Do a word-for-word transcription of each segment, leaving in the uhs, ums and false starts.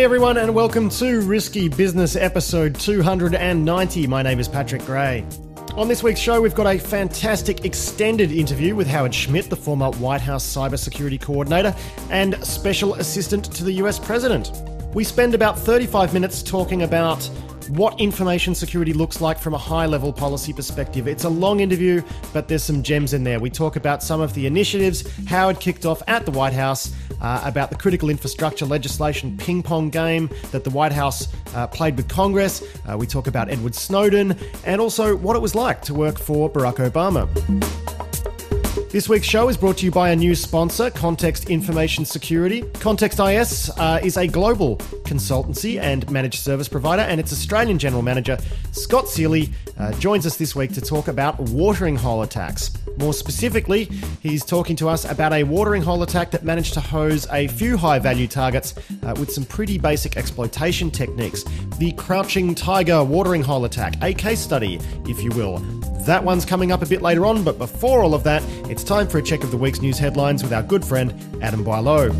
everyone, and welcome to Risky Business episode two hundred ninety. My name is Patrick Gray. On this week's show, we've got a fantastic extended interview with Howard Schmidt, the former White House cybersecurity coordinator and special assistant to the U S president. We spend about thirty-five minutes talking about what information security looks like from a high-level policy perspective. It's a long interview, but there's some gems in there. We talk about some of the initiatives Howard kicked off at the White House, uh, about the critical infrastructure legislation ping-pong game that the White House uh, played with Congress. Uh, we talk about Edward Snowden, and also what it was like to work for Barack Obama. This week's show is brought to you by a new sponsor, Context Information Security. Context I S uh, is a global consultancy and managed service provider, and its Australian General Manager, Scott Seeley, uh, joins us this week to talk about watering hole attacks. More specifically, he's talking to us about a watering hole attack that managed to hose a few high-value targets uh, with some pretty basic exploitation techniques. The Crouching Tiger watering hole attack, a case study, if you will. That one's coming up a bit later on, but before all of that, it's time for a check of the week's news headlines with our good friend, Adam Boileau.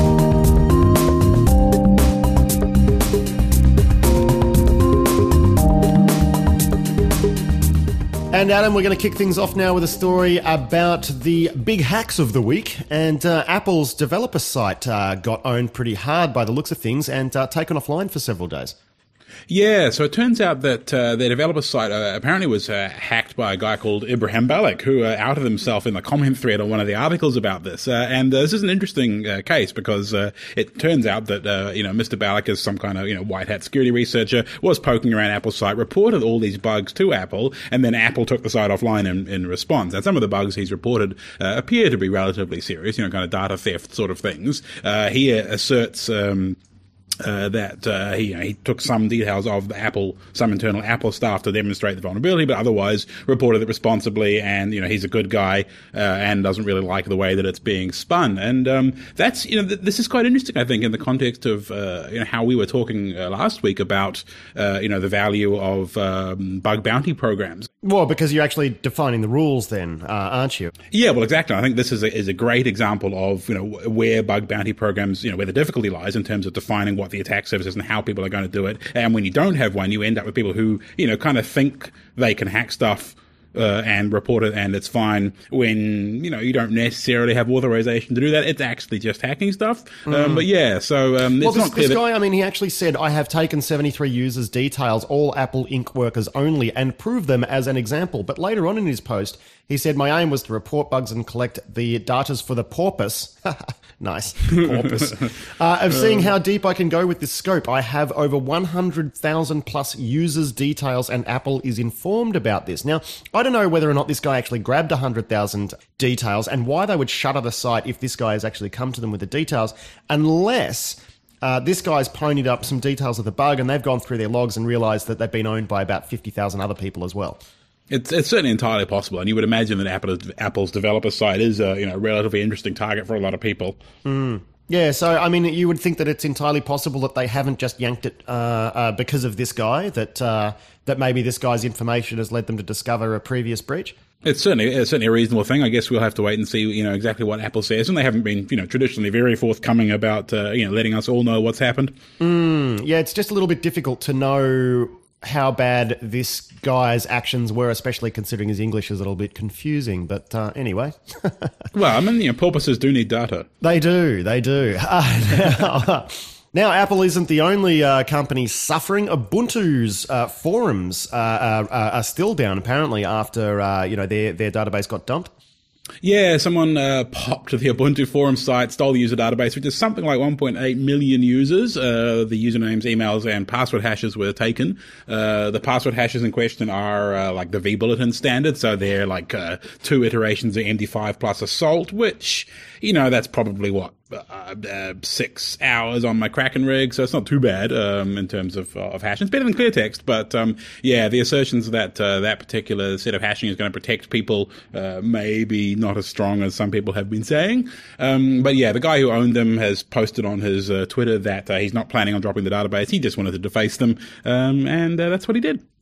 And Adam, we're going to kick things off now with a story about the big hacks of the week. And uh, Apple's developer site uh, got owned pretty hard by the looks of things and uh, taken offline for several days. Yeah, so it turns out that uh, their developer site uh, apparently was uh, hacked by a guy called Ibrahim Balak, who uh, outed himself in the comment thread on one of the articles about this. Uh, and uh, this is an interesting uh, case because uh, it turns out that, uh, you know, Mister Balak is some kind of, you know, white hat security researcher, was poking around Apple's site, reported all these bugs to Apple, and then Apple took the site offline in, in response. And some of the bugs he's reported uh, appear to be relatively serious, you know, kind of data theft sort of things. Uh, he uh, asserts... Um, Uh, that uh, he, you know, he took some details of the Apple, some internal Apple staff to demonstrate the vulnerability, but otherwise reported it responsibly. And you know, he's a good guy uh, and doesn't really like the way that it's being spun. And um, that's you know, th- this is quite interesting, I think, in the context of uh, you know how we were talking uh, last week about uh, you know the value of um, bug bounty programs. Well, because you're actually defining the rules, then, uh, aren't you? Yeah, well, exactly. I think this is a, is a great example of you know where bug bounty programs, you know, where the difficulty lies in terms of defining what the attack surface is and how people are going to do it. And when you don't have one, you end up with people who, you know, kind of think they can hack stuff uh, and report it and it's fine when, you know, you don't necessarily have authorization to do that. It's actually just hacking stuff. Mm. Um, but yeah, so um, it's well, this, not clear this that- guy, I mean, he actually said, I have taken seventy-three users' details, all Apple Incorporated workers only, and proved them as an example. But later on in his post, he said, my aim was to report bugs and collect the data for the purpose. Nice. Porpoise. uh, of seeing how deep I can go with this scope. I have over one hundred thousand plus users' details, and Apple is informed about this. Now, I don't know whether or not this guy actually grabbed one hundred thousand details and why they would shutter the site if this guy has actually come to them with the details, unless uh, this guy's ponied up some details of the bug and they've gone through their logs and realized that they've been owned by about fifty thousand other people as well. It's, it's certainly entirely possible, and you would imagine that Apple, Apple's developer site is a you know relatively interesting target for a lot of people. Mm. Yeah, so I mean, you would think that it's entirely possible that they haven't just yanked it uh, uh, because of this guy. That uh, that maybe this guy's information has led them to discover a previous breach. It's certainly it's certainly a reasonable thing. I guess we'll have to wait and see, you know, exactly what Apple says, and they haven't been, you know, traditionally very forthcoming about, uh, you know, letting us all know what's happened. Mm, yeah, it's just a little bit difficult to know how bad this guy's actions were, especially considering his English is a little bit confusing. But uh, anyway. Well, I mean, you know, porpoises do need data. They do, they do. Uh, now, now, Apple isn't the only uh, company suffering. Ubuntu's uh, forums uh, are, are still down, apparently, after uh, you know their, their database got dumped. Yeah, someone uh, popped to the Ubuntu forum site, stole the user database, which is something like one point eight million users. Uh, the usernames, emails, and password hashes were taken. Uh, the password hashes in question are uh, like the vBulletin standard, so they're like uh, two iterations of M D five plus assault, which, you know, that's probably what, uh, uh, six hours on my Kraken rig, so it's not too bad um, in terms of, uh, of hashing. It's better than clear text, but um, yeah, the assertions that uh, that particular set of hashing is going to protect people uh, maybe not as strong as some people have been saying. Um, but yeah, the guy who owned them has posted on his uh, Twitter that uh, he's not planning on dropping the database. He just wanted to deface them, um, and uh, that's what he did.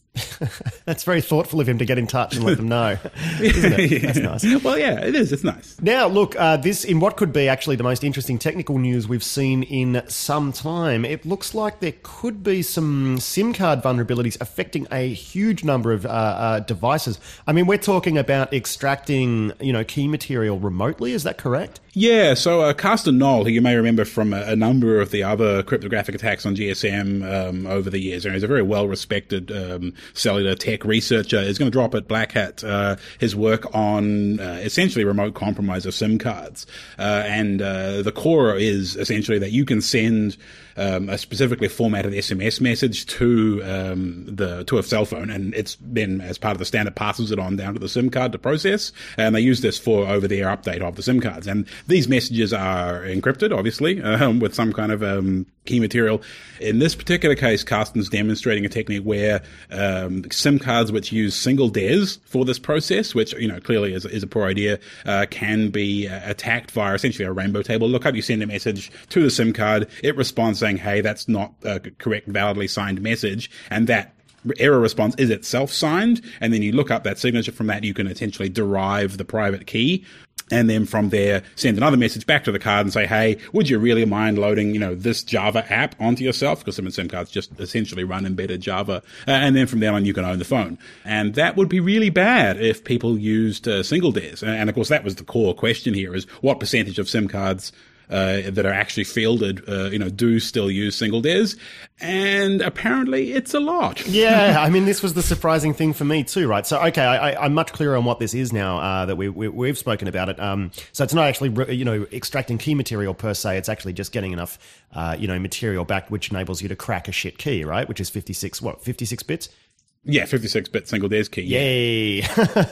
That's very thoughtful of him to get in touch and let them know. Isn't it? Yeah. That's nice. Well, yeah, it is. It's nice. Now, look, uh, this in what could be actually the most interesting technical news we've seen in some time. It looks like there could be some SIM card vulnerabilities affecting a huge number of uh, uh, devices. I mean, we're talking about extracting, you know, key material remotely. Is that correct? Yeah, so uh, Carsten Knoll, who you may remember from a, a number of the other cryptographic attacks on G S M um, over the years, and he's a very well-respected um, cellular tech researcher, is going to drop at Black Hat uh, his work on uh, essentially remote compromise of SIM cards. Uh, and uh, the core is essentially that you can send Um, a specifically formatted S M S message to um, the to a cell phone, and it's then, as part of the standard, passes it on down to the SIM card to process. And they use this for over-the-air update of the SIM cards. And these messages are encrypted, obviously, um, with some kind of um, key material. In this particular case, Carsten's demonstrating a technique where um, SIM cards which use single D E S for this process, which you know clearly is, is a poor idea, uh, can be uh, attacked via essentially a rainbow table lookup. You send a message to the SIM card, it responds saying, hey, that's not a correct, validly signed message, and that error response is itself signed, and then you look up that signature. From that, you can essentially derive the private key, and then from there send another message back to the card and say, hey, would you really mind loading, you know, this Java app onto yourself? Because some SIM cards just essentially run embedded Java. Uh, and then from there on, you can own the phone. And that would be really bad if people used uh, single D E S. And, and of course, that was the core question here, is what percentage of SIM cards Uh, that are actually fielded, uh, you know, do still use single D E S, and apparently it's a lot. Yeah, I mean, this was the surprising thing for me too, right? So, okay, I, I'm much clearer on what this is now uh, that we, we, we've spoken about it. Um, so it's not actually, you know, extracting key material per se. It's actually just getting enough, uh, you know, material back, which enables you to crack a shit key, right? Which is fifty-six, what, fifty-six bits? Yeah, fifty-six bit single D E S key. Yeah. Yay.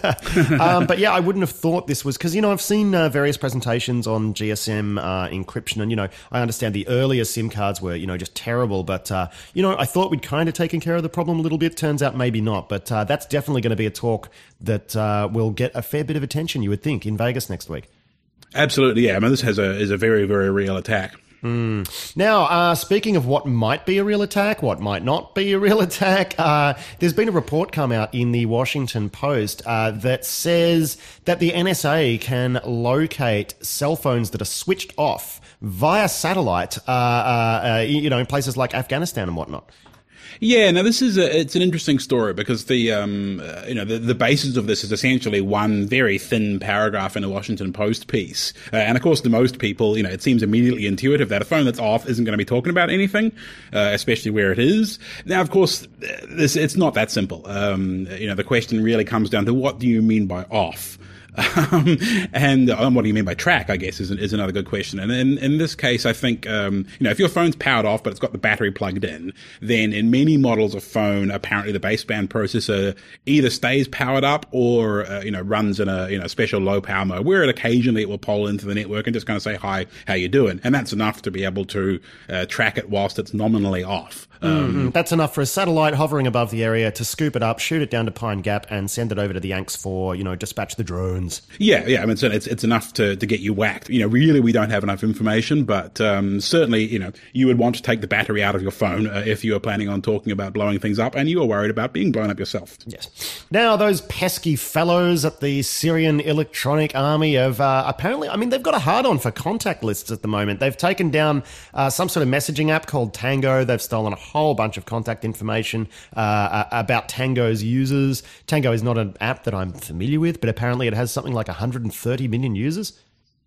um, but yeah, I wouldn't have thought this was, because, you know, I've seen uh, various presentations on G S M uh, encryption, and, you know, I understand the earlier SIM cards were, you know, just terrible. But, uh, you know, I thought we'd kind of taken care of the problem a little bit. Turns out maybe not. But uh, that's definitely going to be a talk that uh, will get a fair bit of attention, you would think, in Vegas next week. Absolutely, yeah. I mean, this has a is a very, very real attack. Mm. Now, uh, speaking of what might be a real attack, what might not be a real attack, uh, there's been a report come out in the Washington Post uh, that says that the N S A can locate cell phones that are switched off via satellite, uh, uh, uh, you know, in places like Afghanistan and whatnot. Yeah, now this is a, it's an interesting story because the, um, uh, you know, the, the basis of this is essentially one very thin paragraph in a Washington Post piece. Uh, and of course, to most people, you know, it seems immediately intuitive that a phone that's off isn't going to be talking about anything, uh, especially where it is. Now, of course, this, it's not that simple. Um, you know, the question really comes down to what do you mean by off? Um, and um, what do you mean by track, I guess, is, is another good question. And in, in this case, I think, um, you know, if your phone's powered off, but it's got the battery plugged in, then in many models of phone, apparently the baseband processor either stays powered up or, uh, you know, runs in a, you know, special low power mode where it occasionally it will poll into the network and just kind of say, hi, how you doing? And that's enough to be able to uh, track it whilst it's nominally off. Um, mm-hmm. That's enough for a satellite hovering above the area to scoop it up, shoot it down to Pine Gap, and send it over to the Yanks for, you know, dispatch the drones. Yeah, yeah. I mean, so it's it's enough to, to get you whacked. You know, really, we don't have enough information, but um, certainly, you know, you would want to take the battery out of your phone uh, if you are planning on talking about blowing things up, and you are worried about being blown up yourself. Yes. Now, those pesky fellows at the Syrian Electronic Army have uh, apparently, I mean, they've got a hard-on for contact lists at the moment. They've taken down uh, some sort of messaging app called Tango. They've stolen a whole bunch of contact information uh, about Tango's users. Tango is not an app that I'm familiar with, but apparently it has something like one hundred thirty million users.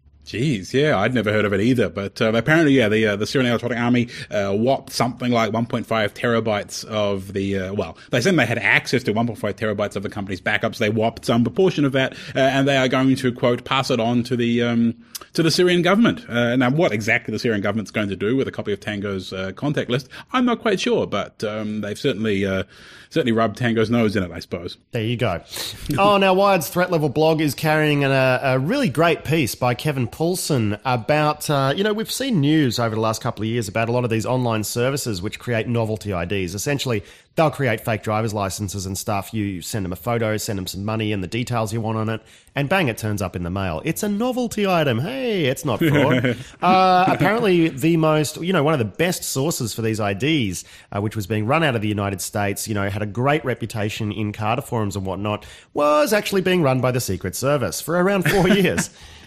Jeez, yeah, I'd never heard of it either. But uh, apparently, yeah, the uh, the Syrian Electronic Army uh, whopped something like one point five terabytes of the, uh, well, they said they had access to one point five terabytes of the company's backups. They whopped some proportion of that, uh, and they are going to, quote, pass it on to the um, to the Syrian government. Uh, now, what exactly the Syrian government's going to do with a copy of Tango's uh, contact list, I'm not quite sure, but um, they've certainly uh, certainly rubbed Tango's nose in it, I suppose. There you go. Oh, now Wired's Threat Level blog is carrying an, a, a really great piece by Kevin Poulsen about, uh, you know, we've seen news over the last couple of years about a lot of these online services which create novelty I Ds. Essentially, they'll create fake driver's licenses and stuff. You send them a photo, send them some money and the details you want on it, and bang, it turns up in the mail. It's a novelty item. Hey, it's not fraud. uh, apparently, the most, you know, one of the best sources for these I Ds, uh, which was being run out of the United States, you know, had a great reputation in Carter forums and whatnot, was actually being run by the Secret Service for around four years.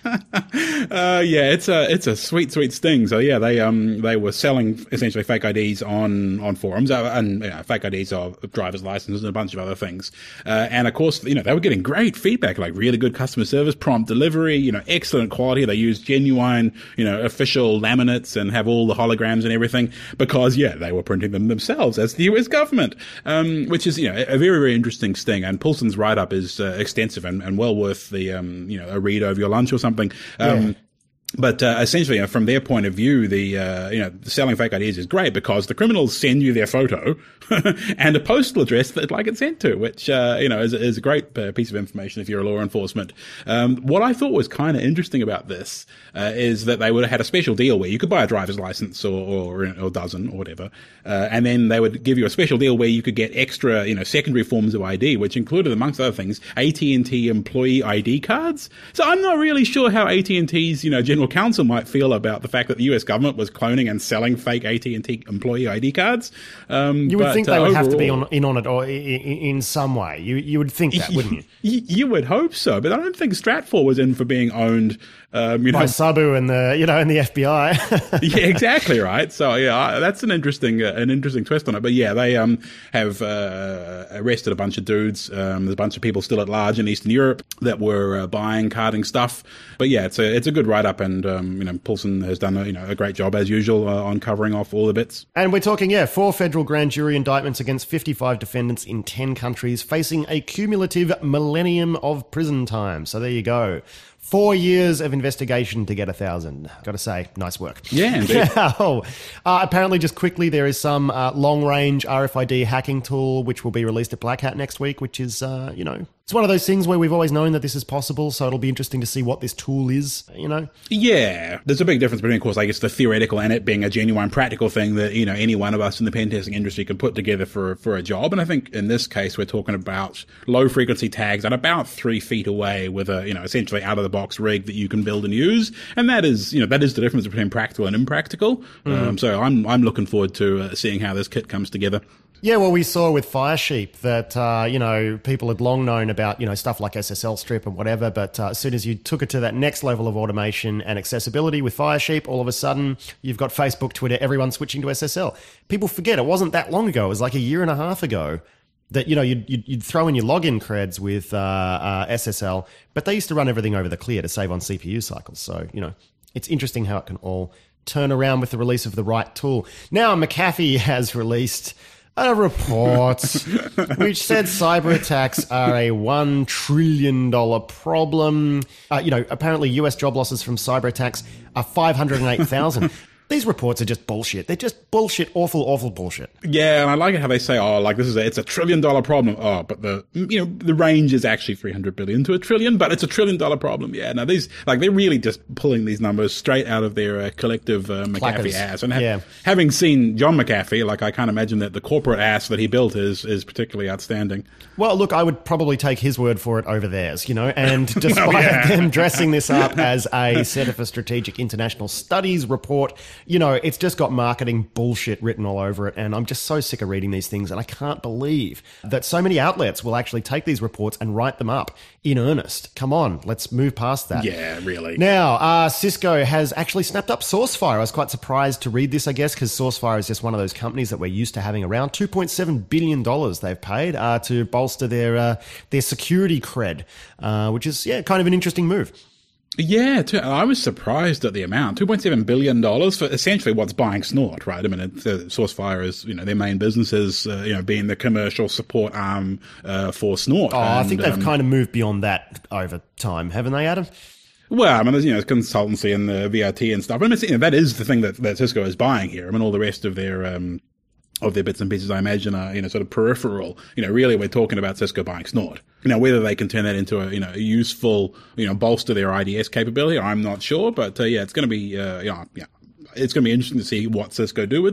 uh, yeah, it's a it's a sweet sweet sting. So yeah, they um they were selling essentially fake I Ds on on forums uh, and you know, fake I Ds of driver's licenses and a bunch of other things. Uh, and of course, you know, they were getting great feedback, like really good customer service, prompt delivery, you know, excellent quality. They use genuine, you know, official laminates and have all the holograms and everything because yeah, they were printing them themselves as the U S government, um, which is you know a very very interesting sting. And Poulsen's write up is uh, extensive and, and well worth the um you know a read over your lunch or something. Something. Um, yeah. But uh, essentially, you know, from their point of view, the uh, you know the selling fake I Ds is great because the criminals send you their photo and a postal address that like it's sent to, which uh, you know is, is a great uh, piece of information if you're a law enforcement. Um, what I thought was kind of interesting about this uh, is that they would have had a special deal where you could buy a driver's license or or, or a dozen or whatever, uh, and then they would give you a special deal where you could get extra you know secondary forms of I D, which included amongst other things A T and T employee I D cards. So I'm not really sure how A T and T's you know general counsel might feel about the fact that the U S government was cloning and selling fake A T and T employee I D cards. Um, you would but, think they uh, would overall, have to be on, in on it or in, in some way. You you would think that, wouldn't you? you? You would hope so, but I don't think Stratfor was in for being owned. Um, you By know, Sabu and the you know and the F B I. yeah, exactly right. So yeah, that's an interesting uh, an interesting twist on it. But yeah, they um have uh, arrested a bunch of dudes. Um, there's a bunch of people still at large in Eastern Europe that were uh, buying, carting stuff. But yeah, it's a it's a good write up, and um, you know Poulsen has done a, you know a great job as usual uh, on covering off all the bits. And we're talking yeah, four federal grand jury indictments against fifty-five defendants in ten countries, facing a cumulative millennium of prison time. So there you go. Four years of investigation to get a thousand. Got to say, nice work. Yeah, indeed. oh, uh, apparently, just quickly, there is some uh, long-range R F I D hacking tool which will be released at Black Hat next week, which is, uh, you know, it's one of those things where we've always known that this is possible, so it'll be interesting to see what this tool is, you know? Yeah. There's a big difference between, of course, I guess, the theoretical and it being a genuine practical thing that, you know, any one of us in the pen testing industry can put together for, for a job. And I think in this case, we're talking about low-frequency tags at about three feet away with a, you know, essentially out-of-the-box rig that you can build and use. And that is, you know, that is the difference between practical and impractical. Mm. Um, so I'm, I'm looking forward to uh, seeing how this kit comes together. Yeah, well, we saw with Firesheep that, uh, you know, people had long known about, you know, stuff like S S L strip and whatever, but uh, as soon as you took it to that next level of automation and accessibility with Firesheep, all of a sudden you've got Facebook, Twitter, everyone switching to S S L. People forget it wasn't that long ago. It was like a year and a half ago that, you know, you'd, you'd, you'd throw in your login creds with uh, uh, S S L, but they used to run everything over the clear to save on C P U cycles. So, you know, it's interesting how it can all turn around with the release of the right tool. Now, McAfee has released a report which said cyber attacks are a one trillion dollars problem. Uh, you know, apparently U S job losses from cyber attacks are five hundred eight thousand. These reports are just bullshit. They're just bullshit, awful, awful bullshit. Yeah, and I like it how they say, oh, like this is a, it's a trillion dollar problem. Oh, but the, you know, the range is actually three hundred billion to a trillion, but it's a trillion dollar problem. Yeah, now these, like they're really just pulling these numbers straight out of their uh, collective uh, McAfee Clackers. ass. And ha- yeah. having seen John McAfee, like I can't imagine that the corporate ass that he built is, is particularly outstanding. Well, look, I would probably take his word for it over theirs, you know, and despite oh, yeah. them dressing this up as a Center for Strategic International Studies report, you know, it's just got marketing bullshit written all over it, and I'm just so sick of reading these things, and I can't believe that so many outlets will actually take these reports and write them up in earnest. Come on, let's move past that. Yeah, really. Now, uh, Cisco has actually snapped up SourceFire. I was quite surprised to read this, I guess, because SourceFire is just one of those companies that we're used to having around. two point seven billion dollars they've paid uh, to bolster their uh, their security cred, uh, which is, yeah, kind of an interesting move. Yeah, too, I was surprised at the amount. two point seven billion dollars for essentially what's buying Snort, right? I mean, it, uh, SourceFire is, you know, their main business is, uh, you know, being the commercial support arm uh, for Snort. Oh, and, I think they've um, kind of moved beyond that over time, haven't they, Adam? Well, I mean, there's, you know, consultancy and the V R T and stuff. I mean, it's, you know, that is the thing that, that Cisco is buying here. I mean, all the rest of their, um, of their bits and pieces, I imagine, are, you know, sort of peripheral. You know, really we're talking about Cisco buying Snort. Now, whether they can turn that into a, you know, a useful, you know, bolster their I D S capability, I'm not sure. But, uh, yeah, it's going to be, uh, yeah, yeah, it's going to be interesting to see what Cisco do with this.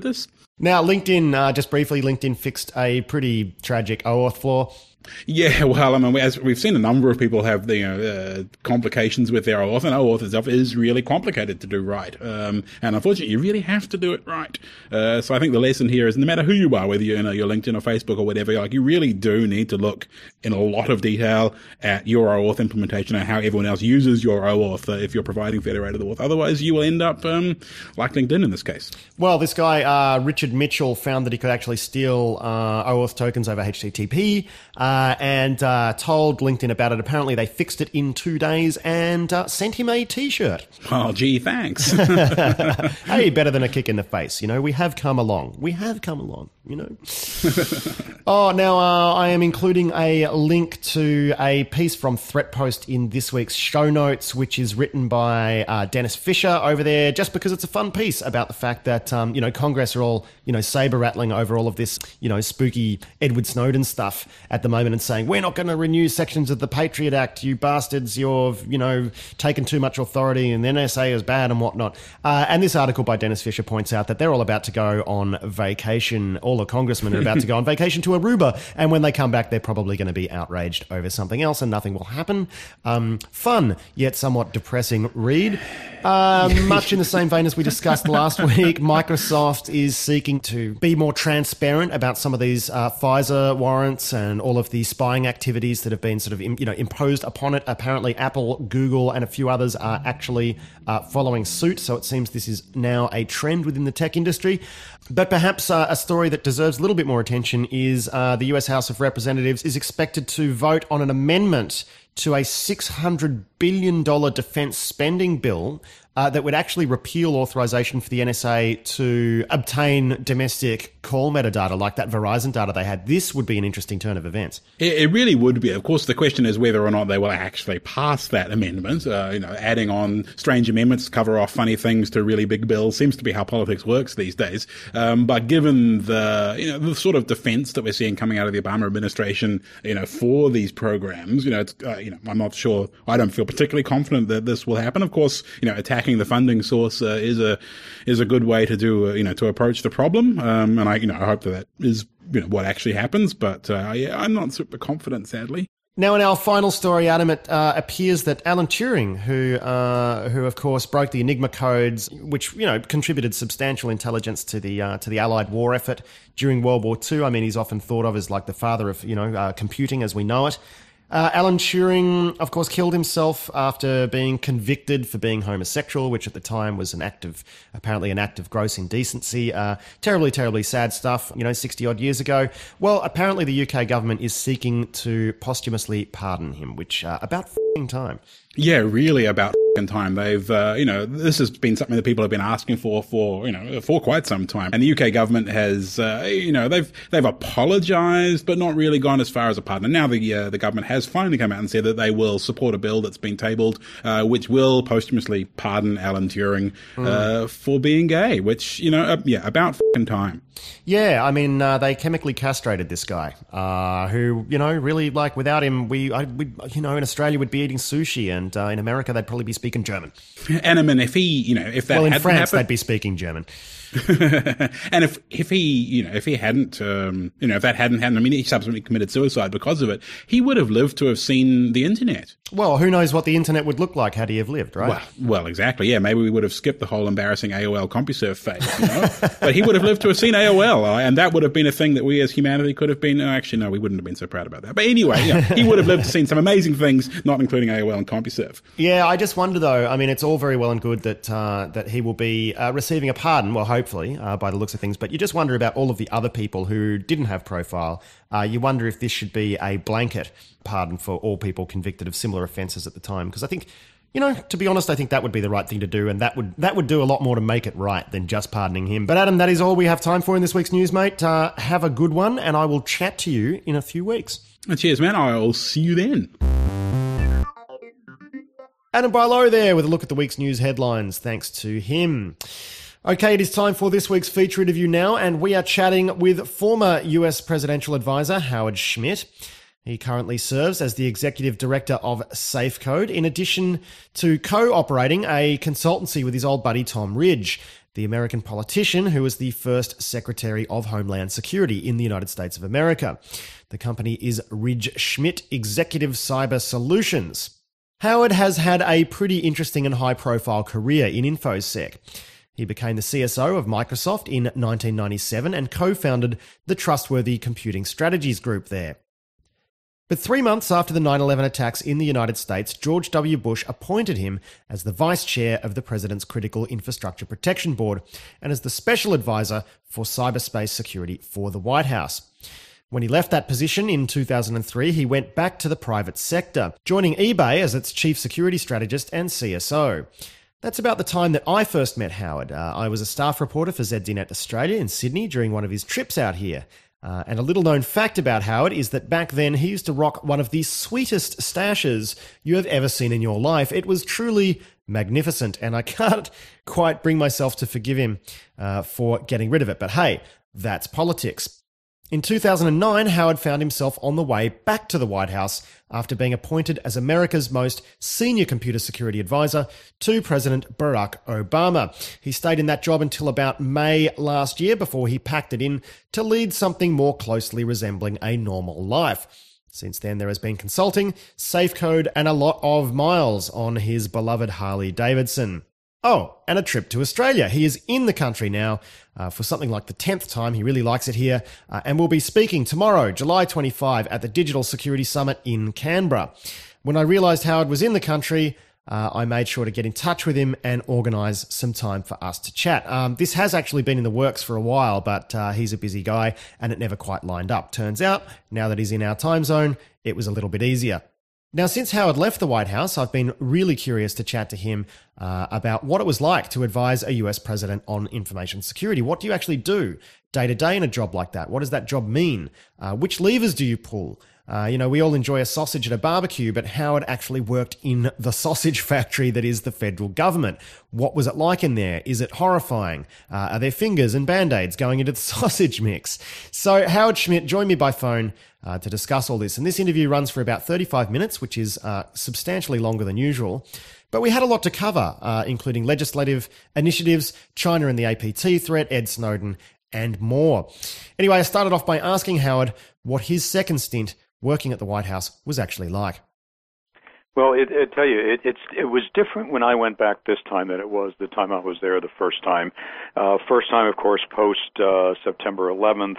Now, LinkedIn, uh, just briefly, LinkedIn fixed a pretty tragic OAuth flaw. Yeah, well, I mean, as we've seen a number of people have the, you know, uh, complications with their OAuth, and OAuth itself is really complicated to do right. Um, and unfortunately, you really have to do it right. Uh, so I think the lesson here is no matter who you are, whether you're, you know, you're LinkedIn or Facebook or whatever, like you really do need to look in a lot of detail at your OAuth implementation and how everyone else uses your OAuth uh, if you're providing federated auth. Otherwise, you will end up um, like LinkedIn in this case. Well, this guy, uh, Richard Mitchell, found that he could actually steal uh, OAuth tokens over H T T P. Uh, Uh, and uh, told LinkedIn about it. Apparently, they fixed it in two days and uh, sent him a T-shirt. Oh, gee, thanks. Hey, better than a kick in the face. You know, we have come along. We have come along, you know. Oh, now uh, I am including a link to a piece from ThreatPost in this week's show notes, which is written by uh, Dennis Fisher over there, just because it's a fun piece about the fact that, um, you know, Congress are all, you know, saber-rattling over all of this, you know, spooky Edward Snowden stuff at the moment, and saying, we're not going to renew sections of the Patriot Act, you bastards, you've, you know, taken too much authority and the N S A is bad and whatnot. Uh, and this article by Dennis Fisher points out that they're all about to go on vacation. All the congressmen are about to go on vacation to Aruba. And when they come back, they're probably going to be outraged over something else and nothing will happen. Um, fun, yet somewhat depressing read. Uh, much in the same vein as we discussed last week, Microsoft is seeking to be more transparent about some of these uh, FISA warrants and all of the spying activities that have been sort of, you know, imposed upon it. Apparently, Apple, Google, and a few others are actually uh, following suit. So it seems this is now a trend within the tech industry. But perhaps uh, a story that deserves a little bit more attention is uh, the U S House of Representatives is expected to vote on an amendment to a six hundred billion dollars defense spending bill uh, that would actually repeal authorization for the N S A to obtain domestic call metadata like that Verizon data they had. This would be an interesting turn of events. It, it really would be. Of course, the question is whether or not they will actually pass that amendment. Uh, you know, adding on strange amendments to cover off funny things to really big bills seems to be how politics works these days. Um, but given the, you know, the sort of defense that we're seeing coming out of the Obama administration, you know, for these programs, you know, it's, uh, you know, I'm not sure. I don't feel particularly confident that this will happen. Of course, you know, attacking the funding source uh, is a is a good way to do, uh, you know, to approach the problem. Um, and I, you know, I hope that that is, you know, what actually happens. But uh, yeah, I'm not super confident, sadly. Now, in our final story, Adam, it uh, appears that Alan Turing, who, uh, who of course broke the Enigma codes, which, you know, contributed substantial intelligence to the uh, to the Allied war effort during World War Two. I mean, he's often thought of as like the father of, you know, uh, computing as we know it. Uh, Alan Turing, of course, killed himself after being convicted for being homosexual, which at the time was an act of, apparently an act of gross indecency. Uh, terribly, terribly sad stuff, you know, sixty odd years ago. Well, apparently the U K government is seeking to posthumously pardon him, which, uh, about f***ing time. Yeah, really about f***ing time. They've, uh, you know, this has been something that people have been asking for, for, you know, for quite some time. And the U K government has, uh, you know, they've, they've apologized, but not really gone as far as a pardon. And now the, uh, the government has finally come out and said that they will support a bill that's been tabled, uh, which will posthumously pardon Alan Turing, mm. uh, for being gay, which, you know, uh, yeah, about f***ing time. Yeah, I mean, uh, they chemically castrated this guy, uh, who, you know, really, like, without him, we, I, we, you know, in Australia, we'd be eating sushi, and uh, in America, they'd probably be speaking German. And I mean, if he, you know, if that well, in hadn't France, happened, they'd be speaking German. And if if he, you know, if he hadn't, um, you know, if that hadn't happened, I mean, he subsequently committed suicide because of it, he would have lived to have seen the internet. Well, who knows what the internet would look like had he have lived, right? Well, well, exactly. Yeah, maybe we would have skipped the whole embarrassing A O L CompuServe phase, you know? But he would have lived to have seen A O L, uh, and that would have been a thing that we as humanity could have been. Uh, actually, no, we wouldn't have been so proud about that. But anyway, yeah, he would have lived to seen some amazing things, not including A O L and CompuServe. Yeah, I just wonder though. I mean, it's all very well and good that uh, that he will be uh, receiving a pardon. Well, hopefully, uh, by the looks of things. But you just wonder about all of the other people who didn't have profile. Uh, you wonder if this should be a blanket pardon for all people convicted of similar offences at the time. Because I think, you know, to be honest, I think that would be the right thing to do, and that would that would do a lot more to make it right than just pardoning him. But Adam, that is all we have time for in this week's news, mate. Uh, have a good one, and I will chat to you in a few weeks. Cheers, man. I'll see you then. Adam Barlow there with a look at the week's news headlines. Thanks to him. Okay, it is time for this week's feature interview now, and we are chatting with former U S presidential advisor Howard Schmidt. He currently serves as the executive director of SafeCode, in addition to co-operating a consultancy with his old buddy Tom Ridge. the American politician who was the first Secretary of Homeland Security in the United States of America. The company is Ridge Schmidt Executive Cyber Solutions. Howard has had a pretty interesting and high-profile career in InfoSec. He became the C S O of Microsoft in nineteen ninety-seven and co-founded the Trustworthy Computing Strategies Group there. But three months after the nine eleven attacks in the United States, George W. Bush appointed him as the vice chair of the President's Critical Infrastructure Protection Board and as the special advisor for cyberspace security for the White House. When he left that position in two thousand three, he went back to the private sector, joining eBay as its chief security strategist and C S O. That's about the time that I first met Howard. Uh, I was a staff reporter for Z D Net Australia in Sydney during one of his trips out here. Uh, and a little known fact about Howard is that back then he used to rock one of the sweetest stashes you have ever seen in your life. It was truly magnificent, and I can't quite bring myself to forgive him uh, for getting rid of it. But hey, that's politics. In two thousand nine, Howard found himself on the way back to the White House after being appointed as America's most senior computer security advisor to President Barack Obama. He stayed in that job until about May last year before he packed it in to lead something more closely resembling a normal life. Since then, there has been consulting, safe code, and a lot of miles on his beloved Harley Davidson. Oh, and a trip to Australia. He is in the country now uh, for something like the tenth time. He really likes it here. Uh, and we'll be speaking tomorrow, July twenty-fifth, at the Digital Security Summit in Canberra. When I realised Howard was in the country, uh, I made sure to get in touch with him and organise some time for us to chat. Um, this has actually been in the works for a while, but uh, he's a busy guy and it never quite lined up. Turns out, now that he's in our time zone, it was a little bit easier. Now, since Howard left the White House, I've been really curious to chat to him uh, about what it was like to advise a U S president on information security. What do you actually do day to day in a job like that? What does that job mean? Uh, which levers do you pull? Uh, you know, we all enjoy a sausage at a barbecue, but Howard actually worked in the sausage factory that is the federal government. What was it like in there? Is it horrifying? Uh, are there fingers and band-aids going into the sausage mix? So Howard Schmidt joined me by phone uh, to discuss all this. And this interview runs for about thirty-five minutes, which is uh, substantially longer than usual. But we had a lot to cover, uh, including legislative initiatives, China and the A P T threat, Ed Snowden, and more. Anyway, I started off by asking Howard what his second stint working at the White House was actually like. Well, it, I tell you, it, it's it was different when I went back this time than it was the time I was there the first time. Uh, first time, of course, post uh, September eleventh.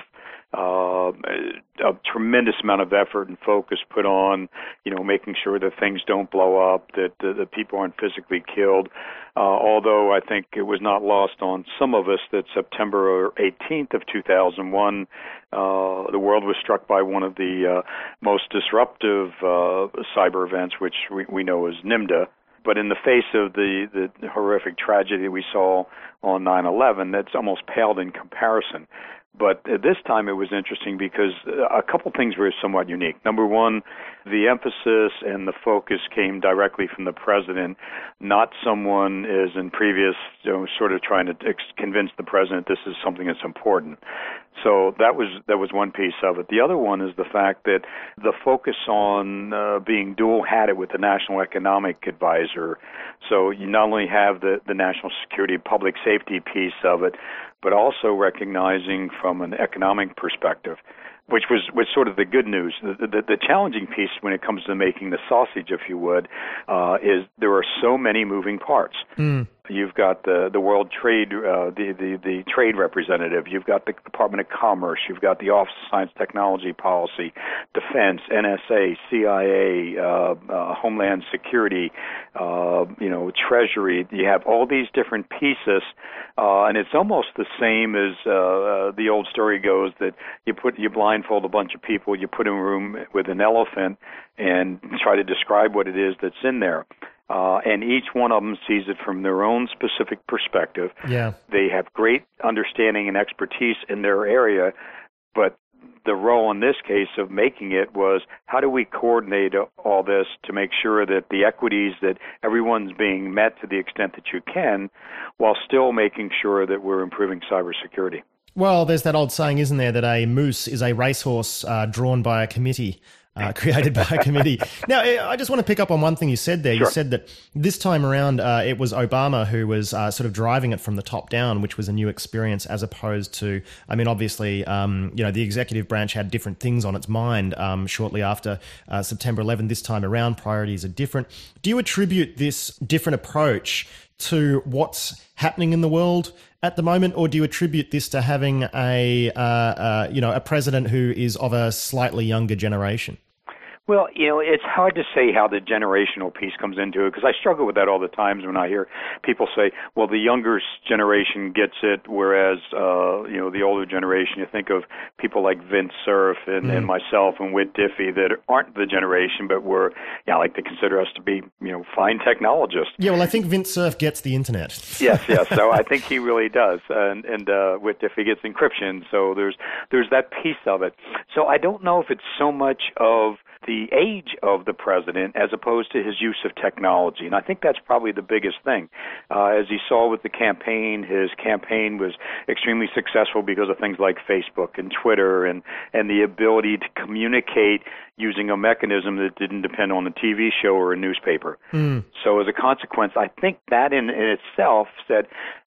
Uh, a tremendous amount of effort and focus put on, you know, making sure that things don't blow up, that the, the people aren't physically killed. Uh, although I think it was not lost on some of us that September eighteenth of two thousand one, uh, the world was struck by one of the uh, most disruptive uh, cyber events, which we, we know as NIMDA. But in the face of the, the horrific tragedy we saw on nine eleven, that's almost paled in comparison. But at this time it was interesting because a couple things were somewhat unique. Number one, the emphasis and the focus came directly from the president, not someone as in previous, you know, sort of trying to ex- convince the president this is something that's important. So that was that was one piece of it. The other one is the fact that the focus on uh, being dual-hatted with the National Economic Advisor. So you not only have the, the national security, public safety piece of it, but also recognizing from an economic perspective, which was, was sort of the good news. The, the, the challenging piece when it comes to making the sausage, if you would, uh, is there are so many moving parts. Mm. You've got the the World Trade, uh, the, the the trade representative. You've got the Department of Commerce. You've got the Office of Science Technology Policy, Defense, N S A, C I A, uh, uh, Homeland Security, uh, you know, Treasury. You have all these different pieces, uh, and it's almost the same as uh, uh, the old story goes that you put you blindfold a bunch of people, you put in a room with an elephant, and try to describe what it is that's in there. Uh, and each one of them sees it from their own specific perspective. Yeah. They have great understanding and expertise in their area, but the role in this case of making it was how do we coordinate all this to make sure that the equities that everyone's being met to the extent that you can, while still making sure that we're improving cybersecurity. Well, there's that old saying, isn't there, that a moose is a racehorse uh, drawn by a committee. uh, created by a committee. Now, I just want to pick up on one thing you said there. Sure. You said that this time around, uh, it was Obama who was uh, sort of driving it from the top down, which was a new experience as opposed to, I mean, obviously, um, you know, the executive branch had different things on its mind um, shortly after uh, September eleventh. This time around, priorities are different. Do you attribute this different approach to what's happening in the world at the moment, or do you attribute this to having a uh, uh, you know a president who is of a slightly younger generation? Well, you know, it's hard to say how the generational piece comes into it, because I struggle with that all the times when I hear people say, well, the younger generation gets it, whereas, uh, you know, the older generation, you think of people like Vint Cerf and, mm. and myself and Whit Diffie that aren't the generation, but were, yeah, like to consider us to be, you know, fine technologists. Yeah, well, I think Vint Cerf gets the internet. yes, yes. So I think he really does. And, and uh, Whit Diffie gets encryption. So there's there's that piece of it. So I don't know if it's so much of the age of the president as opposed to his use of technology. And I think that's probably the biggest thing. Uh, as you saw with the campaign, his campaign was extremely successful because of things like Facebook and Twitter and, and the ability to communicate using a mechanism that didn't depend on a T V show or a newspaper. Mm. So as a consequence, I think that in, in itself said,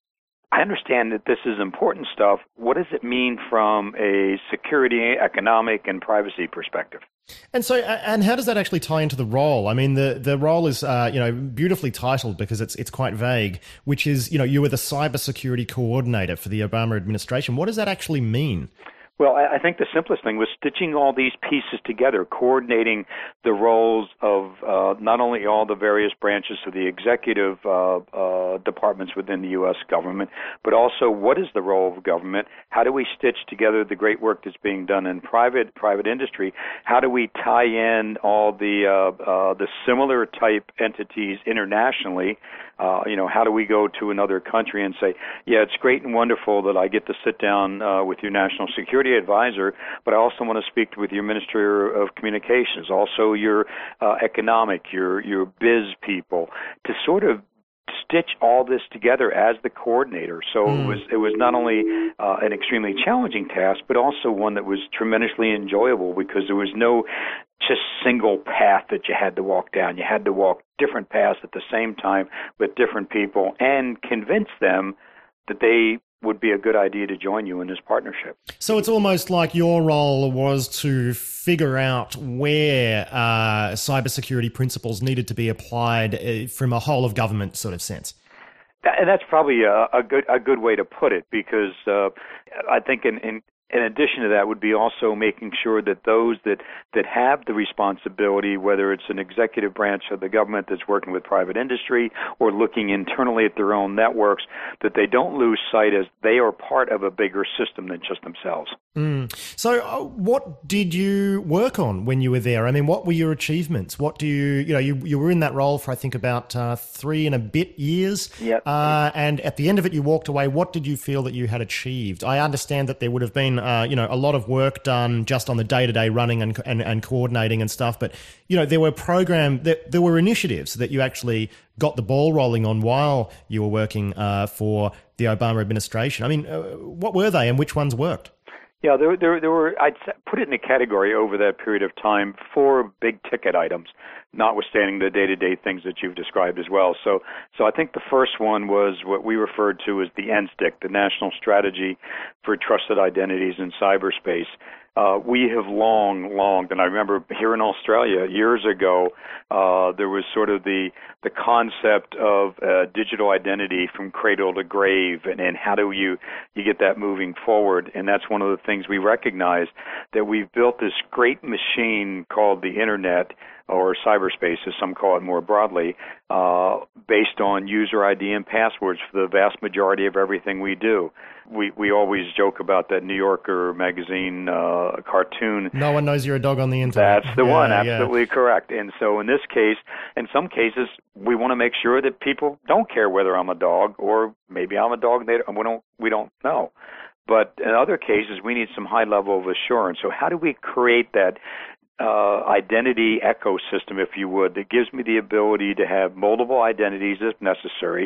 I understand that this is important stuff. What does it mean from a security, economic, and privacy perspective? And so, and how does that actually tie into the role? I mean, the, the role is, uh, you know, beautifully titled because it's it's quite vague, which is, you know, you were the cybersecurity coordinator for the Obama administration. What does that actually mean? Well, I think the simplest thing was stitching all these pieces together, coordinating the roles of uh, not only all the various branches of the executive uh, uh, departments within the U S government, but also what is the role of government? How do we stitch together the great work that's being done in private private industry? How do we tie in all the uh, uh, the similar type entities internationally? Uh, you know, how do we go to another country and say, yeah, it's great and wonderful that I get to sit down uh, with your national security advisor, but I also want to speak with your Minister of Communications, also your uh, economic, your your biz people, to sort of stitch all this together as the coordinator. So mm. it was it was not only uh, an extremely challenging task, but also one that was tremendously enjoyable because there was no just single path that you had to walk down. You had to walk different paths at the same time with different people and convince them that they would be a good idea to join you in this partnership. So it's almost like your role was to figure out where uh, cybersecurity principles needed to be applied uh, from a whole of government sort of sense. That, and that's probably a, a good a good way to put it, because uh, I think in, in In addition to that would be also making sure that those that, that have the responsibility, whether it's an executive branch of the government that's working with private industry or looking internally at their own networks, that they don't lose sight as they are part of a bigger system than just themselves. Mm. So uh, what did you work on when you were there? I mean, what were your achievements? What do you, you know, you, you were in that role for, I think, about uh, three and a bit years. Yep. Uh, and at the end of it, you walked away. What did you feel that you had achieved? I understand that there would have been Uh, you know, a lot of work done just on the day-to-day running and, and, and coordinating and stuff. But, you know, there were program, there, there were initiatives that you actually got the ball rolling on while you were working uh, for the Obama administration. I mean, uh, what were they and which ones worked? Yeah, there, there, there were, I'd put it in a category over that period of time, four big ticket items, notwithstanding the day-to-day things that you've described as well. So, so I think the first one was what we referred to as the N S T I C, the National Strategy for Trusted Identities in Cyberspace. Uh, we have long, long, and I remember here in Australia years ago, uh, there was sort of the the concept of uh, digital identity from cradle to grave, and, and how do you you get that moving forward? And that's one of the things we recognize, that we've built this great machine called the Internet, or cyberspace, as some call it more broadly, uh, based on user I D and passwords for the vast majority of everything we do. We we always joke about that New Yorker magazine uh, cartoon. No one knows you're a dog on the internet. That's the yeah, one, absolutely yeah. correct. And so in this case, in some cases, we want to make sure that people don't care whether I'm a dog, or maybe I'm a dog, they, we don't we don't know. But in other cases, we need some high level of assurance. So how do we create that Uh, identity ecosystem, if you would, that gives me the ability to have multiple identities if necessary,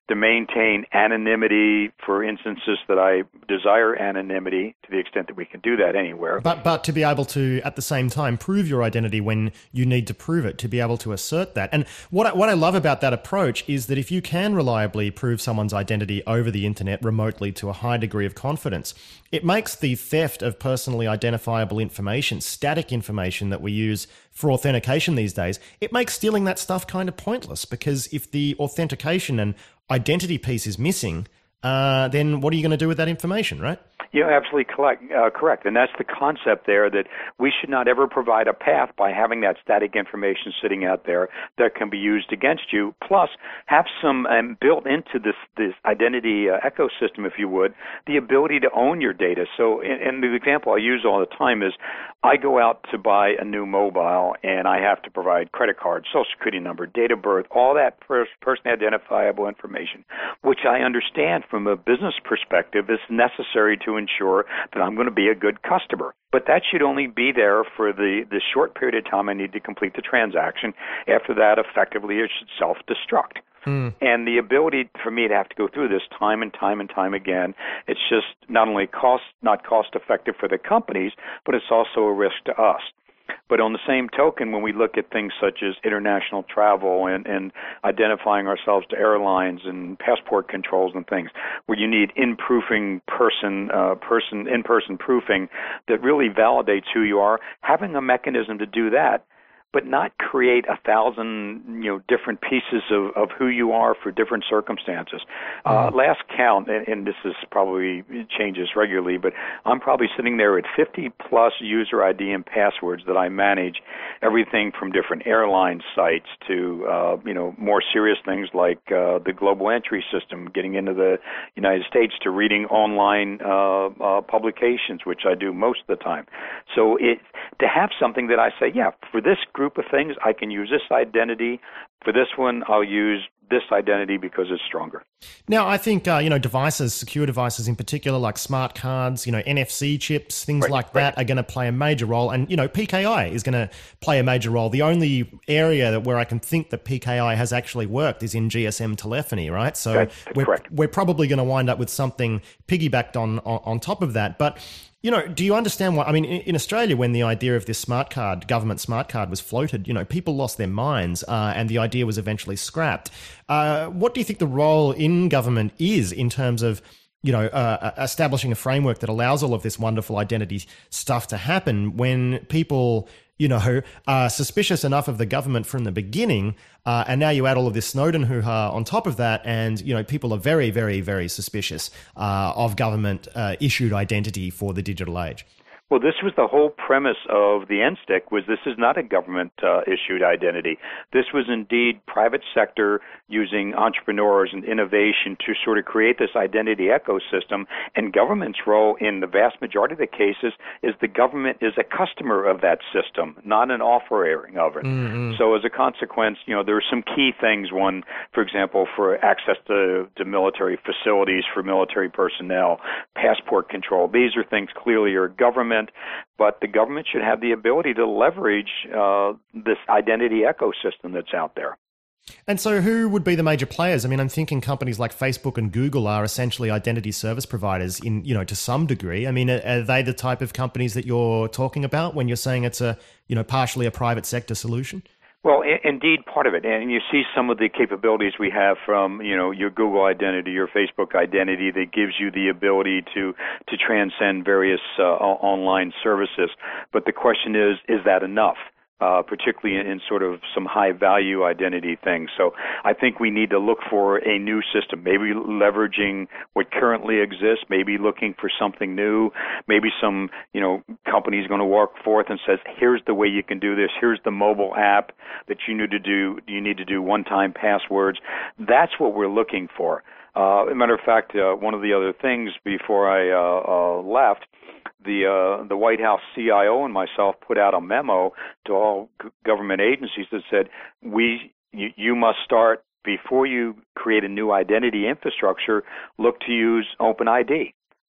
to maintain anonymity for instances that I desire anonymity to the extent that we can do that anywhere. But but to be able to, at the same time, prove your identity when you need to prove it, to be able to assert that. And what I, what I love about that approach is that if you can reliably prove someone's identity over the internet remotely to a high degree of confidence, it makes the theft of personally identifiable information, static information that we use for authentication these days, it makes stealing that stuff kind of pointless, because if the authentication and identity piece is missing, uh, then what are you going to do with that information, right? You're absolutely correct, uh, correct. And that's the concept there, that we should not ever provide a path by having that static information sitting out there that can be used against you. Plus, have some um, built into this, this identity uh, ecosystem, if you would, the ability to own your data. So, and the example I use all the time is I go out to buy a new mobile and I have to provide credit card, social security number, date of birth, all that pers- personally identifiable information, which I understand from a business perspective is necessary to ensure that I'm going to be a good customer. But that should only be there for the, the short period of time I need to complete the transaction. After that, effectively, it should self-destruct. Mm. And the ability for me to have to go through this time and time and time again, it's just not only cost, not cost-effective for the companies, but it's also a risk to us. But on the same token, when we look at things such as international travel and, and identifying ourselves to airlines and passport controls and things, where you need in-proofing person, uh, person, in-person proofing that really validates who you are, having a mechanism to do that, but not create a thousand, you know, different pieces of, of who you are for different circumstances. Uh, last count, and, and this is probably changes regularly, but I'm probably sitting there at fifty plus user I D and passwords that I manage, everything from different airline sites to, uh, you know, more serious things like uh, the global entry system, getting into the United States, to reading online uh, uh, publications, which I do most of the time. So it, to have something that I say, yeah, for this group of things, I can use this identity. For this one, I'll use this identity because it's stronger. Now, I think, uh, you know, devices, secure devices in particular, like smart cards, you know, N F C chips, things right, like that right. are going to play a major role. And, you know, P K I is going to play a major role. The only area where I can think that P K I has actually worked is in G S M telephony, right? So that's, that's we're, correct. we're probably going to wind up with something piggybacked on, on, on top of that. But you know, do you understand why? I mean, in Australia, when the idea of this smart card, government smart card, was floated, you know, people lost their minds, uh, and the idea was eventually scrapped. Uh, what do you think the role in government is in terms of, you know, uh, establishing a framework that allows all of this wonderful identity stuff to happen when people, you know, are suspicious enough of the government from the beginning, uh, and now you add all of this Snowden hoo-ha on top of that, and, you know, people are very, very, very suspicious uh, of government-issued uh, identity for the digital age? Well, this was the whole premise of the N S T I C, was this is not a government-issued uh, identity. This was indeed private sector using entrepreneurs and innovation to sort of create this identity ecosystem, and government's role in the vast majority of the cases is the government is a customer of that system, not an offering of it. Mm-hmm. So as a consequence, you know, there are some key things. One, for example, for access to, to military facilities for military personnel, passport control. These are things clearly are government, but the government should have the ability to leverage uh, this identity ecosystem that's out there. And so who would be the major players? I mean, I'm thinking companies like Facebook and Google are essentially identity service providers in, you know, to some degree. I mean, are, are they the type of companies that you're talking about when you're saying it's a, you know, partially a private sector solution? Well, I- indeed, part of it. And you see some of the capabilities we have from, you know, your Google identity, your Facebook identity that gives you the ability to, to transcend various uh, online services. But the question is, is that enough? Uh, particularly in, in sort of some high-value identity things. So I think we need to look for a new system, maybe leveraging what currently exists, maybe looking for something new, maybe some, you know, company's going to work forth and says, here's the way you can do this, here's the mobile app that you need to do, you need to do one-time passwords. That's what we're looking for. Uh, as a matter of fact, uh, one of the other things before I uh, uh, left, the uh, the White House C I O and myself put out a memo to all g- government agencies that said, we you, you must start, before you create a new identity infrastructure, look to use OpenID.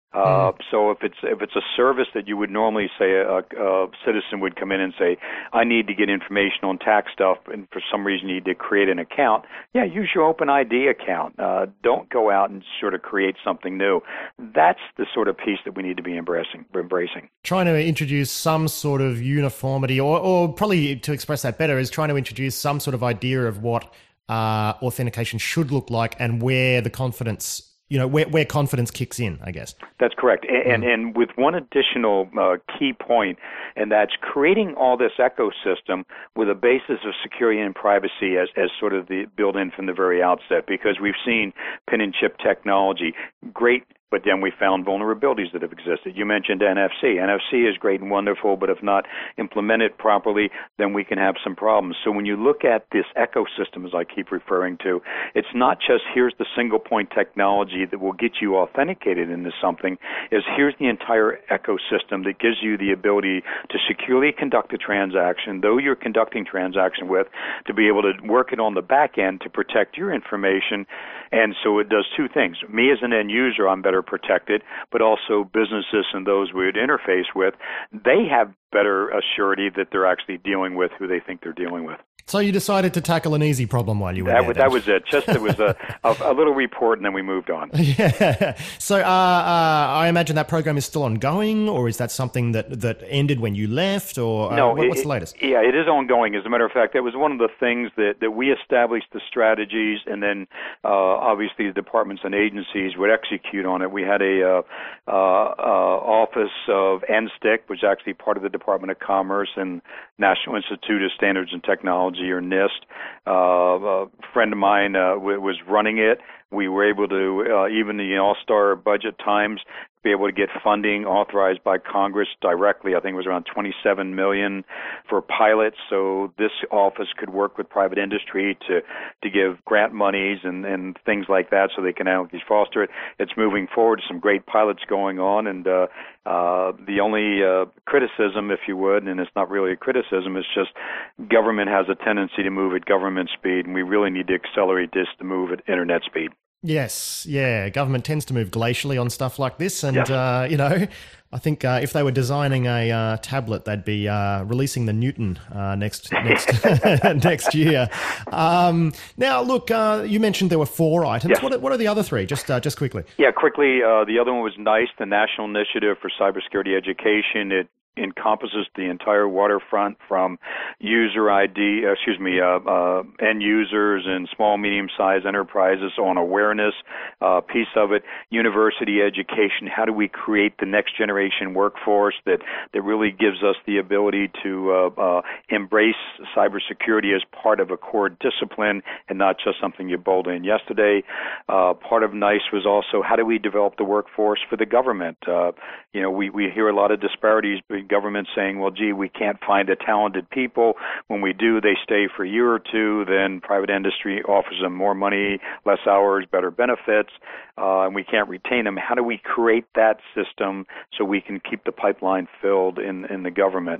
Uh, mm. So if it's if it's a service that you would normally say a, a citizen would come in and say, I need to get information on tax stuff, and for some reason you need to create an account, yeah, use your OpenID account. Uh, don't go out and sort of create something new. That's the sort of piece that we need to be embracing. embracing. Trying to introduce some sort of uniformity, or, or probably to express that better, is trying to introduce some sort of idea of what uh, authentication should look like and where the confidence You know, where, where confidence kicks in, I guess. That's correct. And, mm. and with one additional uh, key point, and that's creating all this ecosystem with a basis of security and privacy as, as sort of the built-in from the very outset, because we've seen pin and chip technology, great, but then we found vulnerabilities that have existed. You mentioned N F C. N F C is great and wonderful, but if not implemented properly, then we can have some problems. So when you look at this ecosystem, as I keep referring to, it's not just here's the single point technology that will get you authenticated into something, is here's the entire ecosystem that gives you the ability to securely conduct a transaction, though you're conducting transaction with, to be able to work it on the back end to protect your information. And so it does two things. Me as an end user, I'm better protected, but also businesses and those we would interface with, they have better assurity that they're actually dealing with who they think they're dealing with. So you decided to tackle an easy problem while you were that, there. That was it. Just it was a, a, a little report, and then we moved on. Yeah. So uh, uh, I imagine that program is still ongoing, or is that something that, that ended when you left, or uh, no, what, it, what's the latest? Yeah, it is ongoing. As a matter of fact, that was one of the things that, that we established the strategies, and then uh, obviously the departments and agencies would execute on it. We had a uh, uh, uh, office of N S T I C, which is actually part of the Department of Commerce and National Institute of Standards and Technology, or NIST. Uh, a friend of mine uh, w- was running it. We were able to, uh, even the all-star budget times, be able to get funding authorized by Congress directly. I think it was around twenty-seven million dollars for pilots. So this office could work with private industry to, to give grant monies and, and things like that so they can actually foster it. It's moving forward. Some great pilots going on. And uh, uh, the only uh, criticism, if you would, and it's not really a criticism, it's just government has a tendency to move at government speed, and we really need to accelerate this to move at internet speed. Yes, yeah. Government tends to move glacially on stuff like this, and yes. uh, you know, I think uh, if they were designing a uh, tablet, they'd be uh, releasing the Newton uh, next next next year. Um, now, look, uh, you mentioned there were four items. Yes. What are, what are the other three? Just uh, just quickly. Yeah, quickly. Uh, the other one was NICE, the National Initiative for Cybersecurity Education. It encompasses the entire waterfront from user I D, uh, excuse me, uh, uh, end users and small, medium-sized enterprises on awareness, uh, piece of it, university education. How do we create the next generation workforce that, that really gives us the ability to uh, uh, embrace cybersecurity as part of a core discipline and not just something you bowled in yesterday. Uh, part of NICE was also how do we develop the workforce for the government? Uh, you know, we, we hear a lot of disparities between government saying, well, gee, we can't find the talented people. When we do, they stay for a year or two. Then private industry offers them more money, less hours, better benefits, uh, and we can't retain them. How do we create that system so we can keep the pipeline filled in, in the government?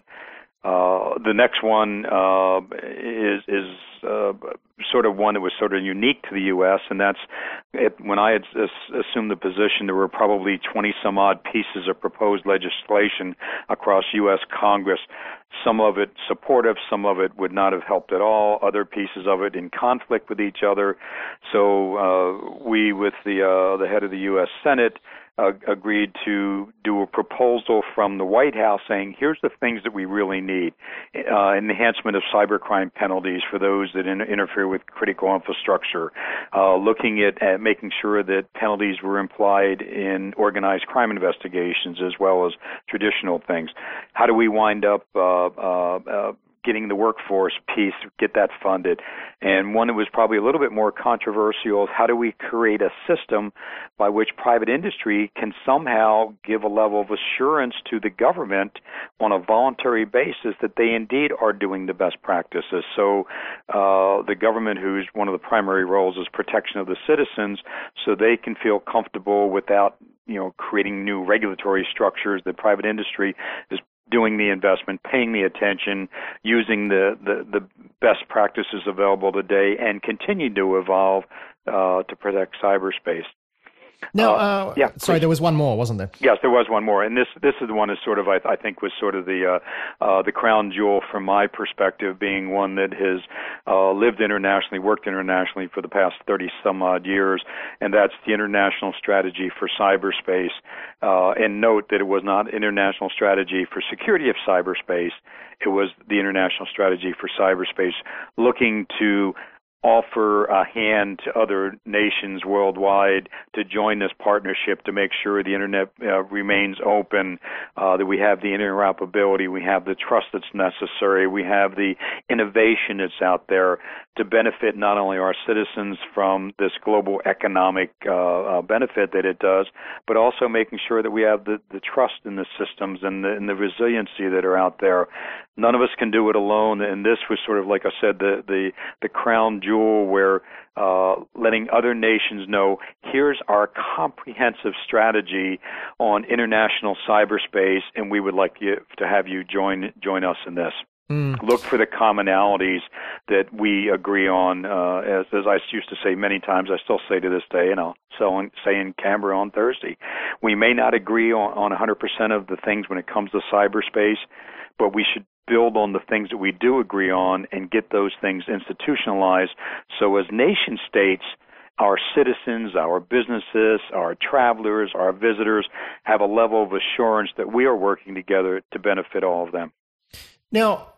Uh, the next one uh, is is uh, sort of one that was sort of unique to the U S, and that's it, when I had assumed the position, there were probably twenty some odd pieces of proposed legislation across U S Congress. Some of it supportive, some of it would not have helped at all, other pieces of it in conflict with each other. So uh, we, with the uh, the head of the U S Senate, Uh, agreed to do a proposal from the White House saying, here's the things that we really need. Uh, enhancement of cybercrime penalties for those that in- interfere with critical infrastructure. Uh, looking at, at making sure that penalties were implied in organized crime investigations as well as traditional things. How do we wind up uh, uh, uh, getting the workforce piece, get that funded? And one that was probably a little bit more controversial is how do we create a system by which private industry can somehow give a level of assurance to the government on a voluntary basis that they indeed are doing the best practices. So uh, the government, whose one of the primary roles is protection of the citizens, so they can feel comfortable without, you know, creating new regulatory structures that private industry is doing the investment, paying the attention, using the, the, the best practices available today, and continue to evolve uh, to protect cyberspace. Now, uh, yeah, sorry, there was one more, wasn't there? Yes, there was one more, and this this is the one that sort of I, I think was sort of the uh, uh, the crown jewel from my perspective, being one that has uh, lived internationally, worked internationally for the past thirty some odd years, and that's the International Strategy for Cyberspace. Uh, and note that it was not International Strategy for Security of Cyberspace; it was the International Strategy for Cyberspace, looking to offer a hand to other nations worldwide to join this partnership to make sure the Internet uh, remains open, uh, that we have the interoperability, we have the trust that's necessary, we have the innovation that's out there to benefit not only our citizens from this global economic uh, uh, benefit that it does, but also making sure that we have the, the trust in the systems and the, and the resiliency that are out there. None of us can do it alone, and this was sort of, like I said, the the, the crown jewel where uh, letting other nations know, here's our comprehensive strategy on international cyberspace, and we would like you to have you join join us in this. Mm. Look for the commonalities that we agree on. Uh, as, as I used to say many times, I still say to this day, and I'll say in Canberra on Thursday, we may not agree on, on one hundred percent of the things when it comes to cyberspace, but we should build on the things that we do agree on and get those things institutionalized. So as nation states, our citizens, our businesses, our travelers, our visitors have a level of assurance that we are working together to benefit all of them. Now,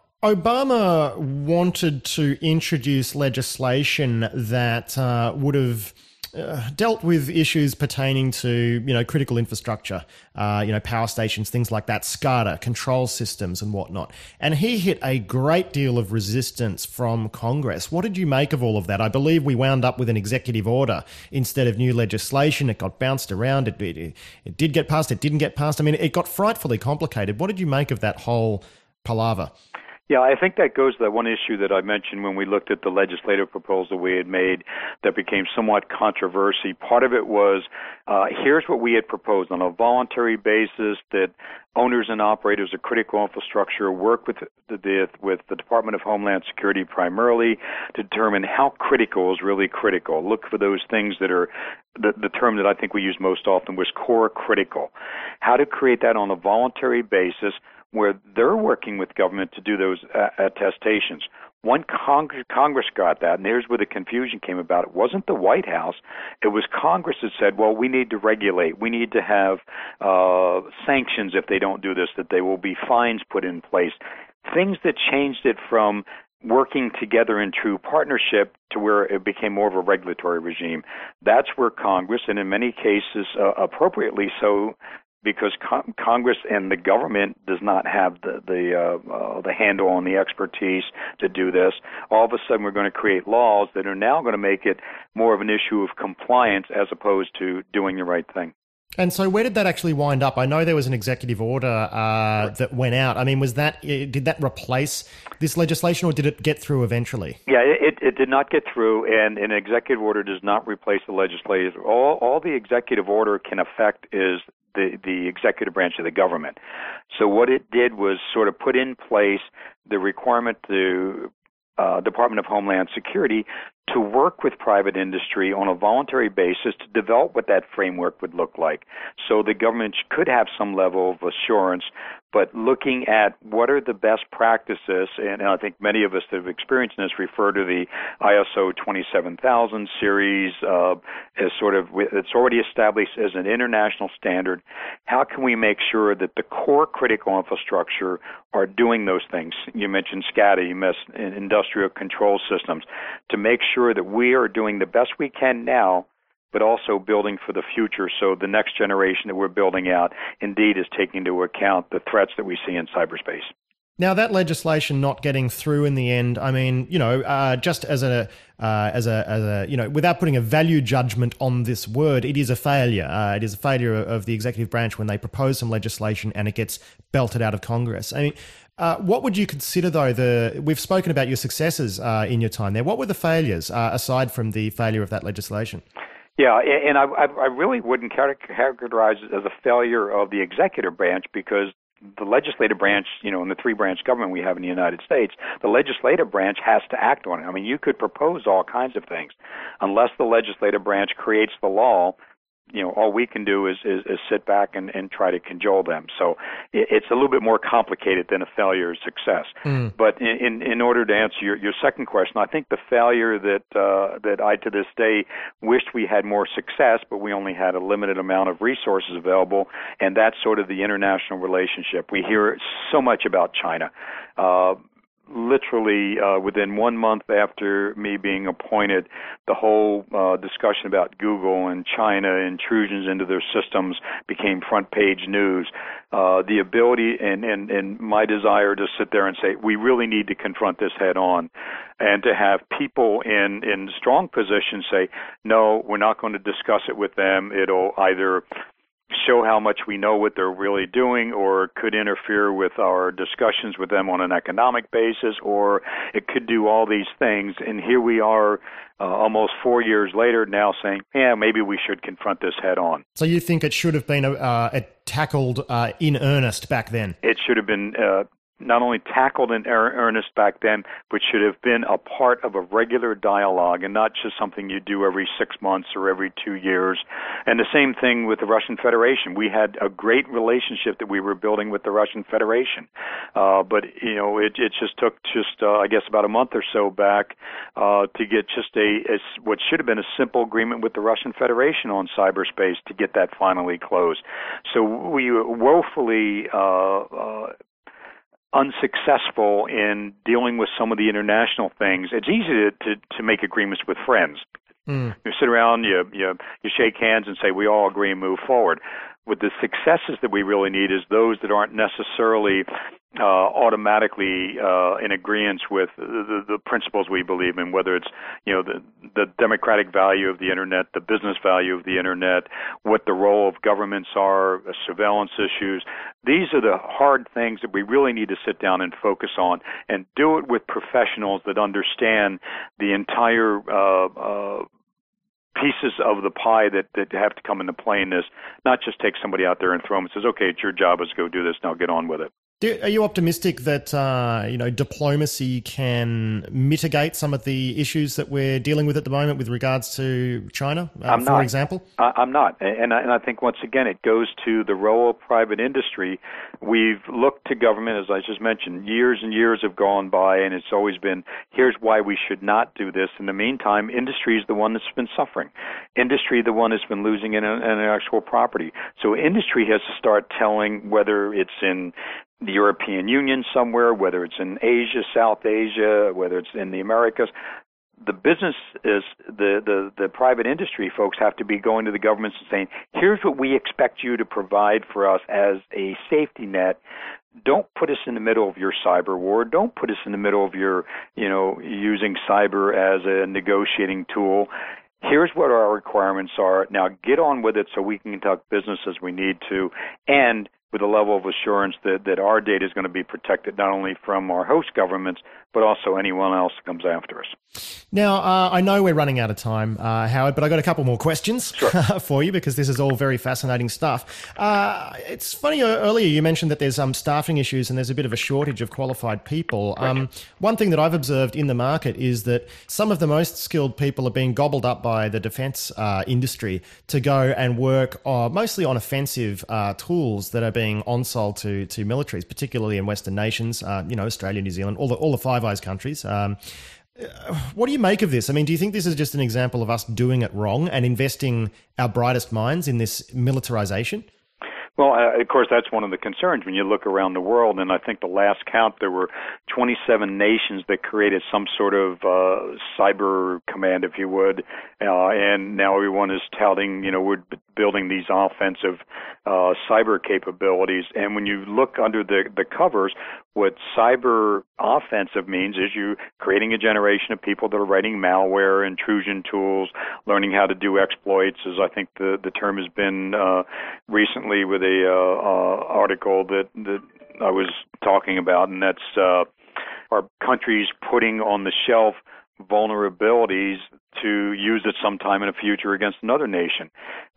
Obama wanted to introduce legislation that uh, would have uh, dealt with issues pertaining to, you know, critical infrastructure, uh, you know, power stations, things like that, SCADA, control systems and whatnot. And he hit a great deal of resistance from Congress. What did you make of all of that? I believe we wound up with an executive order instead of new legislation. It got bounced around. It, it, it did get passed. It didn't get passed. I mean, it got frightfully complicated. What did you make of that whole palaver? Yeah, I think that goes to that one issue that I mentioned when we looked at the legislative proposal we had made that became somewhat controversy. Part of it was, uh, here's what we had proposed on a voluntary basis, that owners and operators of critical infrastructure work with the, with the Department of Homeland Security primarily to determine how critical is really critical. Look for those things that are, the, the term that I think we use most often was core critical. How to create that on a voluntary basis where they're working with government to do those uh, attestations. One Congress, Congress got that, and here's where the confusion came about. It wasn't the White House. It was Congress that said, well, we need to regulate. We need to have uh, sanctions if they don't do this, that there will be fines put in place. Things that changed it from working together in true partnership to where it became more of a regulatory regime. That's where Congress, and in many cases uh, appropriately so, because con- Congress and the government does not have the the, uh, uh, the handle on the expertise to do this. All of a sudden, we're going to create laws that are now going to make it more of an issue of compliance as opposed to doing the right thing. And so where did that actually wind up? I know there was an executive order uh, that went out. I mean, was that did that replace this legislation, or did it get through eventually? Yeah, it, it did not get through, and an executive order does not replace the legislative. All, all the executive order can affect is the, the executive branch of the government. So what it did was sort of put in place the requirement to uh, Department of Homeland Security to work with private industry on a voluntary basis to develop what that framework would look like. So the government could have some level of assurance, but looking at what are the best practices, and I think many of us that have experienced this refer to the I S O twenty-seven thousand series uh, as sort of, it's already established as an international standard. How can we make sure that the core critical infrastructure are doing those things? You mentioned SCADA, you mentioned industrial control systems, to make sure that we are doing the best we can now, but also building for the future, so the next generation that we're building out indeed is taking into account the threats that we see in cyberspace. Now, that legislation not getting through in the end, I mean, you know, uh, just as a, uh, as a, as a, you know, without putting a value judgment on this word, it is a failure. Uh, it is a failure of the executive branch when they propose some legislation and it gets belted out of Congress. I mean, uh, what would you consider, though, the, we've spoken about your successes uh, in your time there. What were the failures, uh, aside from the failure of that legislation? Yeah, and I, I really wouldn't characterize it as a failure of the executive branch, because the legislative branch, you know, in the three-branch government we have in the United States, the legislative branch has to act on it. I mean, you could propose all kinds of things. Unless the legislative branch creates the law, you know, all we can do is, is, is sit back and, and try to cajole them. So it, it's a little bit more complicated than a failure or success. Mm. But in, in, in order to answer your, your second question, I think the failure that uh, that I to this day wished we had more success, but we only had a limited amount of resources available, and that's sort of the international relationship. We hear so much about China. Uh, Literally uh, within one month after me being appointed, the whole uh, discussion about Google and China intrusions into their systems became front page news. Uh, the ability and, and, and my desire to sit there and say, we really need to confront this head on, and to have people in, in strong positions say, no, we're not going to discuss it with them. It'll either show how much we know what they're really doing, or could interfere with our discussions with them on an economic basis, or it could do all these things. And here we are uh, almost four years later now saying, yeah, maybe we should confront this head on. So you think it should have been uh, tackled uh, in earnest back then? It should have been uh, not only tackled in earnest back then, but should have been a part of a regular dialogue and not just something you do every six months or every two years. And the same thing with the Russian Federation. We had a great relationship that we were building with the Russian Federation. Uh, but, you know, it, it just took just, uh, I guess, about a month or so back uh, to get just a, a, what should have been a simple agreement with the Russian Federation on cyberspace to get that finally closed. So we woefully uh, uh, unsuccessful in dealing with some of the international things. It's easy to, to, to make agreements with friends. Mm. You sit around, you, you you shake hands and say, we all agree and move forward. With the successes that we really need is those that aren't necessarily uh, automatically uh, in agreement with the, the, the principles we believe in, whether it's, you know, the, the democratic value of the Internet, the business value of the Internet, what the role of governments are, uh, surveillance issues. These are the hard things that we really need to sit down and focus on, and do it with professionals that understand the entire uh, uh pieces of the pie that, that have to come into play in this, not just take somebody out there and throw them and says, okay, it's your job, let's go do this, now get on with it. Do, are you optimistic that uh, you know diplomacy can mitigate some of the issues that we're dealing with at the moment with regards to China, uh, I'm for not. example? I, I'm not, and I, and I think once again it goes to the role of private industry. We've looked to government, as I just mentioned, years and years have gone by, and it's always been, here's why we should not do this. In the meantime, industry is the one that's been suffering. Industry, the one that's been losing intellectual property. So industry has to start telling, whether it's in the European Union somewhere, whether it's in Asia, South Asia, whether it's in the Americas, the business is, the, the, the private industry folks have to be going to the governments and saying, here's what we expect you to provide for us as a safety net. Don't put us in the middle of your cyber war. Don't put us in the middle of your, you know, using cyber as a negotiating tool. Here's what our requirements are. Now get on with it so we can conduct business as we need to, and with a level of assurance that, that our data is going to be protected not only from our host governments, but also anyone else that comes after us. Now, uh, I know we're running out of time, uh, Howard, but I got a couple more questions sure. for you, because this is all very fascinating stuff. Uh, it's funny, uh, earlier you mentioned that there's um, staffing issues and there's a bit of a shortage of qualified people. Right. Um, one thing that I've observed in the market is that some of the most skilled people are being gobbled up by the defense uh, industry to go and work uh, mostly on offensive uh, tools that are being on-sold to, to militaries, particularly in Western nations, uh, you know, Australia, New Zealand, all the, all the Five Eyes countries. Um, what do you make of this? I mean, do you think this is just an example of us doing it wrong and investing our brightest minds in this militarization? Well, uh, of course, that's one of the concerns when you look around the world, and I think the last count, there were twenty-seven nations that created some sort of uh, cyber command, if you would, uh, and now everyone is touting, you know, we're building these offensive uh, cyber capabilities. And when you look under the, the covers, what cyber offensive means is you creating a generation of people that are writing malware, intrusion tools, learning how to do exploits, as I think the, the term has been uh, recently with a uh, uh, article that, that I was talking about, and that's uh, our countries putting on the shelf vulnerabilities to use it sometime in the future against another nation. Well,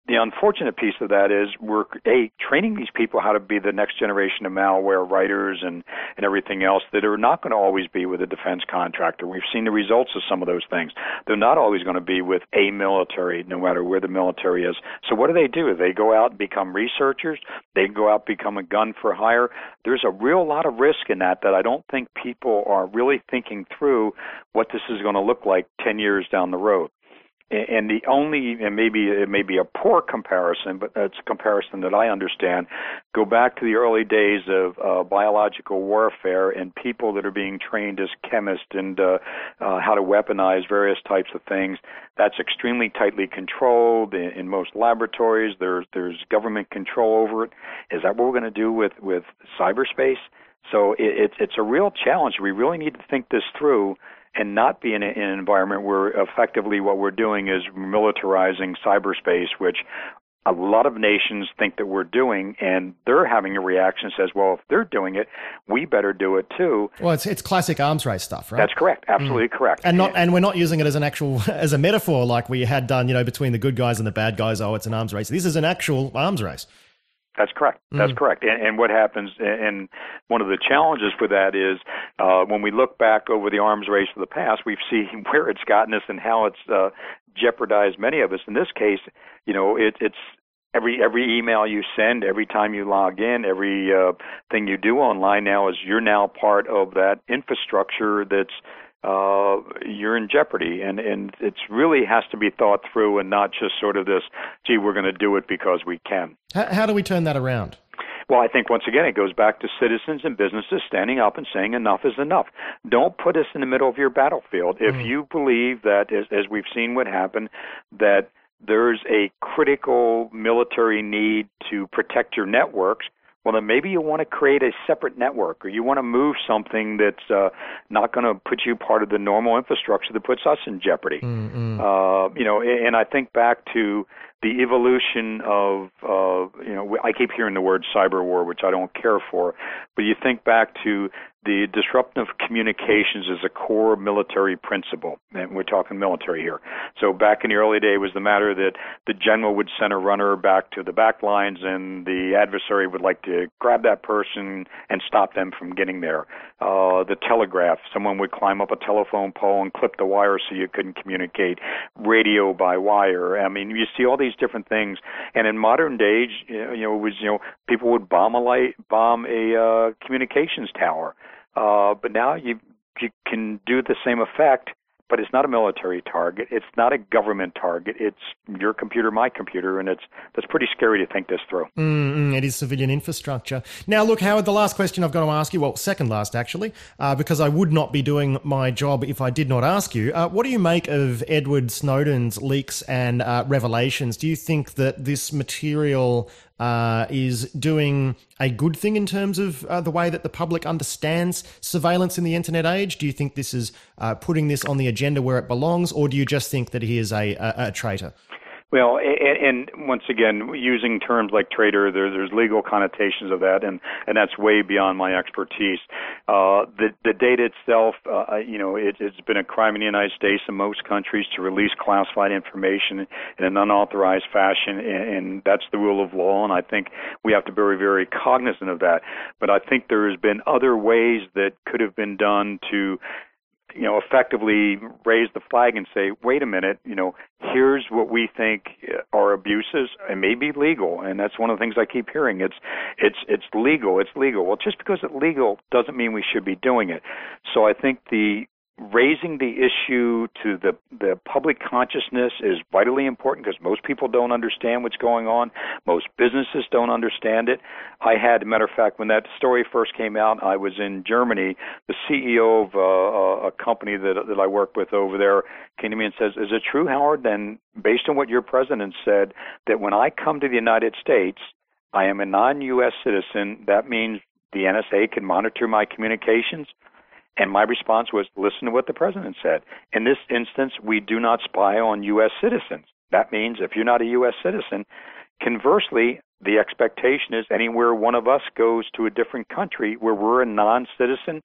the unfortunate piece of that is we're a training these people how to be the next generation of malware writers and, and everything else that are not going to always be with a defense contractor. We've seen the results of some of those things. They're not always going to be with a military, no matter where the military is. So what do they do? They go out and become researchers. They go out and become a gun for hire. There's a real lot of risk in that that I don't think people are really thinking through what this is going to look like ten years down the road. And the only, and maybe it may be a poor comparison, but it's a comparison that I understand, go back to the early days of uh, biological warfare and people that are being trained as chemists and uh, uh, how to weaponize various types of things. That's extremely tightly controlled in, in most laboratories. There's there's government control over it. Is that what we're going to do with, with cyberspace? So it, it's it's a real challenge. We really need to think this through and not be in, a, in an environment where effectively what we're doing is militarizing cyberspace, which a lot of nations think that we're doing, and they're having a reaction that says, well, if they're doing it, we better do it too. Well, it's it's classic arms race stuff, right? That's correct. Absolutely mm. correct. And not and we're not using it as an actual, as a metaphor like we had done, you know, between the good guys and the bad guys. Oh, it's an arms race. This is an actual arms race. That's correct. That's mm. correct. And, and what happens, and one of the challenges with that is uh, when we look back over the arms race of the past, we see where it's gotten us and how it's uh, jeopardized many of us. In this case, you know, it, it's every every email you send, every time you log in, every uh, thing you do online now is you're now part of that infrastructure that's Uh, you're in jeopardy, and, and it really has to be thought through and not just sort of this, gee, we're going to do it because we can. How, how do we turn that around? Well, I think, once again, it goes back to citizens and businesses standing up and saying enough is enough. Don't put us in the middle of your battlefield. If mm. you believe that, as, as we've seen what happened, that there's a critical military need to protect your networks, well, then maybe you want to create a separate network, or you want to move something that's uh, not going to put you part of the normal infrastructure that puts us in jeopardy. Mm-hmm. Uh, you know, and I think back to the evolution of, uh, you know, I keep hearing the word cyber war, which I don't care for, but you think back to the disruption of communications as a core military principle, and we're talking military here. So back in the early day, it was the matter that the general would send a runner back to the back lines, and the adversary would like to grab that person and stop them from getting there. Uh, the telegraph, someone would climb up a telephone pole and clip the wire so you couldn't communicate. Radio by wire. I mean, you see all these different things. And in modern days, you know, it was, you know, people would bomb a light, bomb a uh, communications tower. Uh, but now you you can do the same effect, but it's not a military target. It's not a government target. It's your computer, my computer, and it's that's pretty scary to think this through. Mm-hmm. It is civilian infrastructure. Now, look, Howard, the last question I've got to ask you, well, second last actually, uh, because I would not be doing my job if I did not ask you. Uh, what do you make of Edward Snowden's leaks and uh, revelations? Do you think that this material Uh, is doing a good thing in terms of uh, the way that the public understands surveillance in the internet age? Do you think this is uh, putting this on the agenda where it belongs, or do you just think that he is a, a, a traitor? Well, and, and once again, using terms like traitor, there, there's legal connotations of that, and, and that's way beyond my expertise. Uh, the, the data itself, uh, you know, it, it's been a crime in the United States and most countries to release classified information in an unauthorized fashion, and, and that's the rule of law, and I think we have to be very, very cognizant of that. But I think there has been other ways that could have been done to, you know, effectively raise the flag and say, wait a minute, you know, here's what we think are abuses and may be legal. And that's one of the things I keep hearing. It's, it's, it's legal. It's legal. Well, just because it's legal doesn't mean we should be doing it. So I think the raising the issue to the, the public consciousness is vitally important because most people don't understand what's going on. Most businesses don't understand it. I had, a matter of fact, when that story first came out, I was in Germany. The C E O of uh, a company that, that I work with over there came to me and says, is it true, Howard, then based on what your president said, that when I come to the United States, I am a non-U S citizen, that means the N S A can monitor my communications? And my response was, listen to what the president said. In this instance, we do not spy on U S citizens. That means if you're not a U S citizen, conversely, the expectation is anywhere one of us goes to a different country where we're a non-citizen,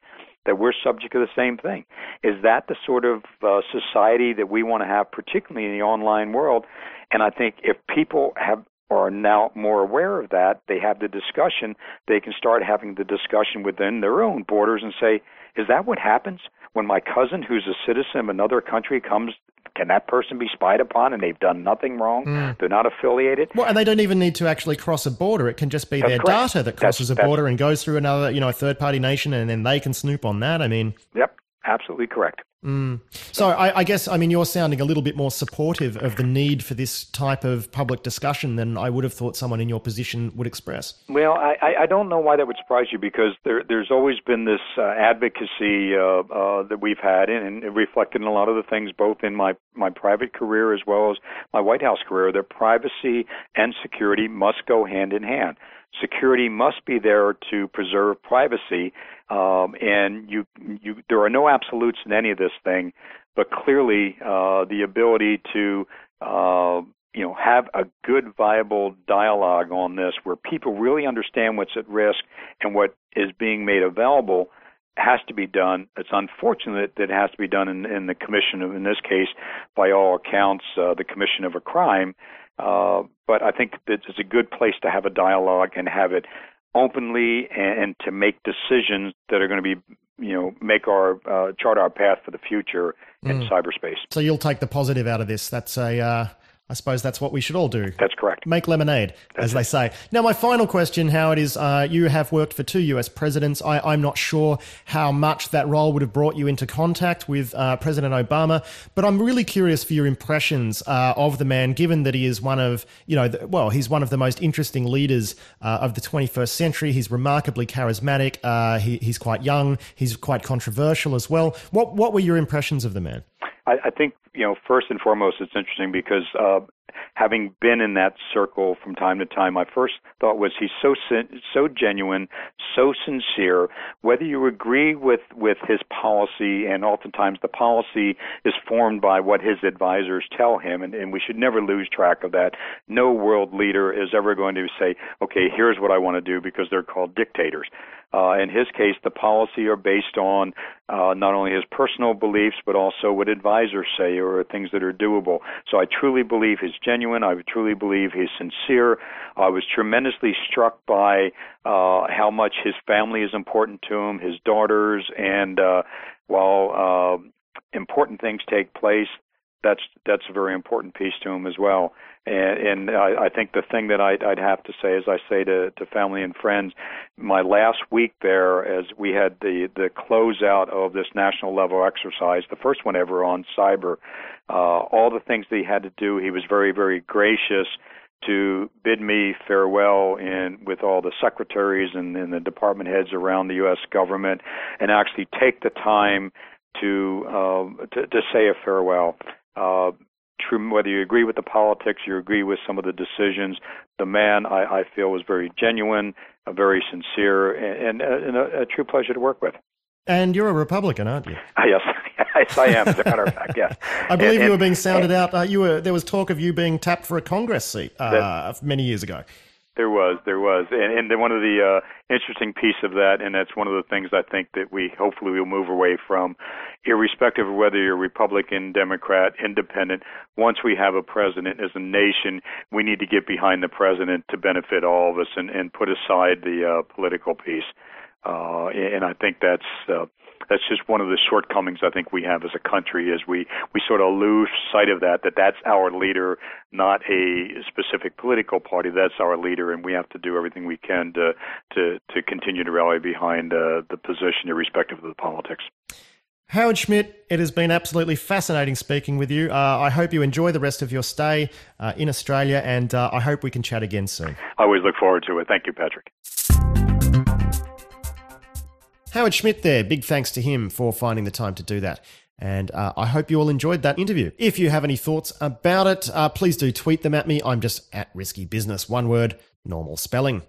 that we're subject to the same thing. Is that the sort of uh, society that we want to have, particularly in the online world? And I think if people have are now more aware of that, they have the discussion, they can start having the discussion within their own borders and say, is that what happens when my cousin who's a citizen of another country comes? Can that person be spied upon and they've done nothing wrong? Mm. They're not affiliated? Well, and they don't even need to actually cross a border. It can just be that's their correct. data that crosses that's, a border and goes through another, you know, a third-party nation, and then they can snoop on that. I mean... Yep, absolutely correct. Mm. So I, I guess, I mean, you're sounding a little bit more supportive of the need for this type of public discussion than I would have thought someone in your position would express. Well, I, I don't know why that would surprise you, because there, there's always been this uh, advocacy uh, uh, that we've had, and it reflected in a lot of the things, both in my, my private career as well as my White House career, that privacy and security must go hand in hand. Security must be there to preserve privacy, um, and you, you, there are no absolutes in any of this thing, but clearly uh, the ability to uh, you know, have a good, viable dialogue on this where people really understand what's at risk and what is being made available has to be done. It's unfortunate that it has to be done in, in the commission of, in this case, by all accounts, uh, the commission of a crime. Uh, but I think that it's a good place to have a dialogue and have it openly, and, and to make decisions that are going to be, you know, make our uh, chart our path for the future in mm. cyberspace. So you'll take the positive out of this. That's a, uh, I suppose that's what we should all do. That's correct. Make lemonade, that's as it. they say. Now, my final question, Howard, is uh, you have worked for two U S presidents. I, I'm not sure how much that role would have brought you into contact with uh, President Obama, but I'm really curious for your impressions uh, of the man, given that he is one of, you know, the, well, he's one of the most interesting leaders uh, of the twenty-first century. He's remarkably charismatic. Uh, he, he's quite young. He's quite controversial as well. What, what were your impressions of the man? I, I think, you know, first and foremost, it's interesting because uh, having been in that circle from time to time, my first thought was he's so so genuine, so sincere. Whether you agree with, with his policy, and oftentimes the policy is formed by what his advisors tell him, and, and we should never lose track of that. No world leader is ever going to say, okay, here's what I want to do, because they're called dictators. Uh, in his case, the policy are based on uh, not only his personal beliefs, but also what advisors say or things that are doable. So I truly believe he's genuine. I truly believe he's sincere. I was tremendously struck by uh, how much his family is important to him, his daughters, and uh, while uh, important things take place, that's that's a very important piece to him as well. And, and I, I think the thing that I'd, I'd have to say, as I say to, to family and friends, my last week there, as we had the, the closeout of this national level exercise, the first one ever on cyber, uh, all the things that he had to do, he was very, very gracious to bid me farewell in with all the secretaries and, and the department heads around the U S government, and actually take the time to uh, to, to say a farewell. Uh, true, whether you agree with the politics, you agree with some of the decisions, the man, I, I feel, was very genuine, uh, very sincere, and, and, and a, a true pleasure to work with. And you're a Republican, aren't you? Uh, yes, yes, I am, as a matter of fact, yes. I believe and, you and, were being sounded and, out. Uh, you were. There was talk of you being tapped for a Congress seat uh, that, many years ago. There was, there was. And, and then one of the uh, interesting piece of that, and that's one of the things I think that we hopefully will move away from, irrespective of whether you're Republican, Democrat, Independent, once we have a president as a nation, we need to get behind the president to benefit all of us, and, and put aside the uh, political piece. Uh, and I think that's uh, that's just one of the shortcomings I think we have as a country, is we, we sort of lose sight of that, that that's our leader, not a specific political party. That's our leader, and we have to do everything we can to to, to continue to rally behind uh, the position, irrespective of the politics. Howard Schmidt, it has been absolutely fascinating speaking with you. Uh, I hope you enjoy the rest of your stay uh, in Australia, and uh, I hope we can chat again soon. I always look forward to it. Thank you, Patrick. Howard Schmidt there, big thanks to him for finding the time to do that. And uh, I hope you all enjoyed that interview. If you have any thoughts about it, uh, please do tweet them at me. I'm just at Risky Business, one word, normal spelling.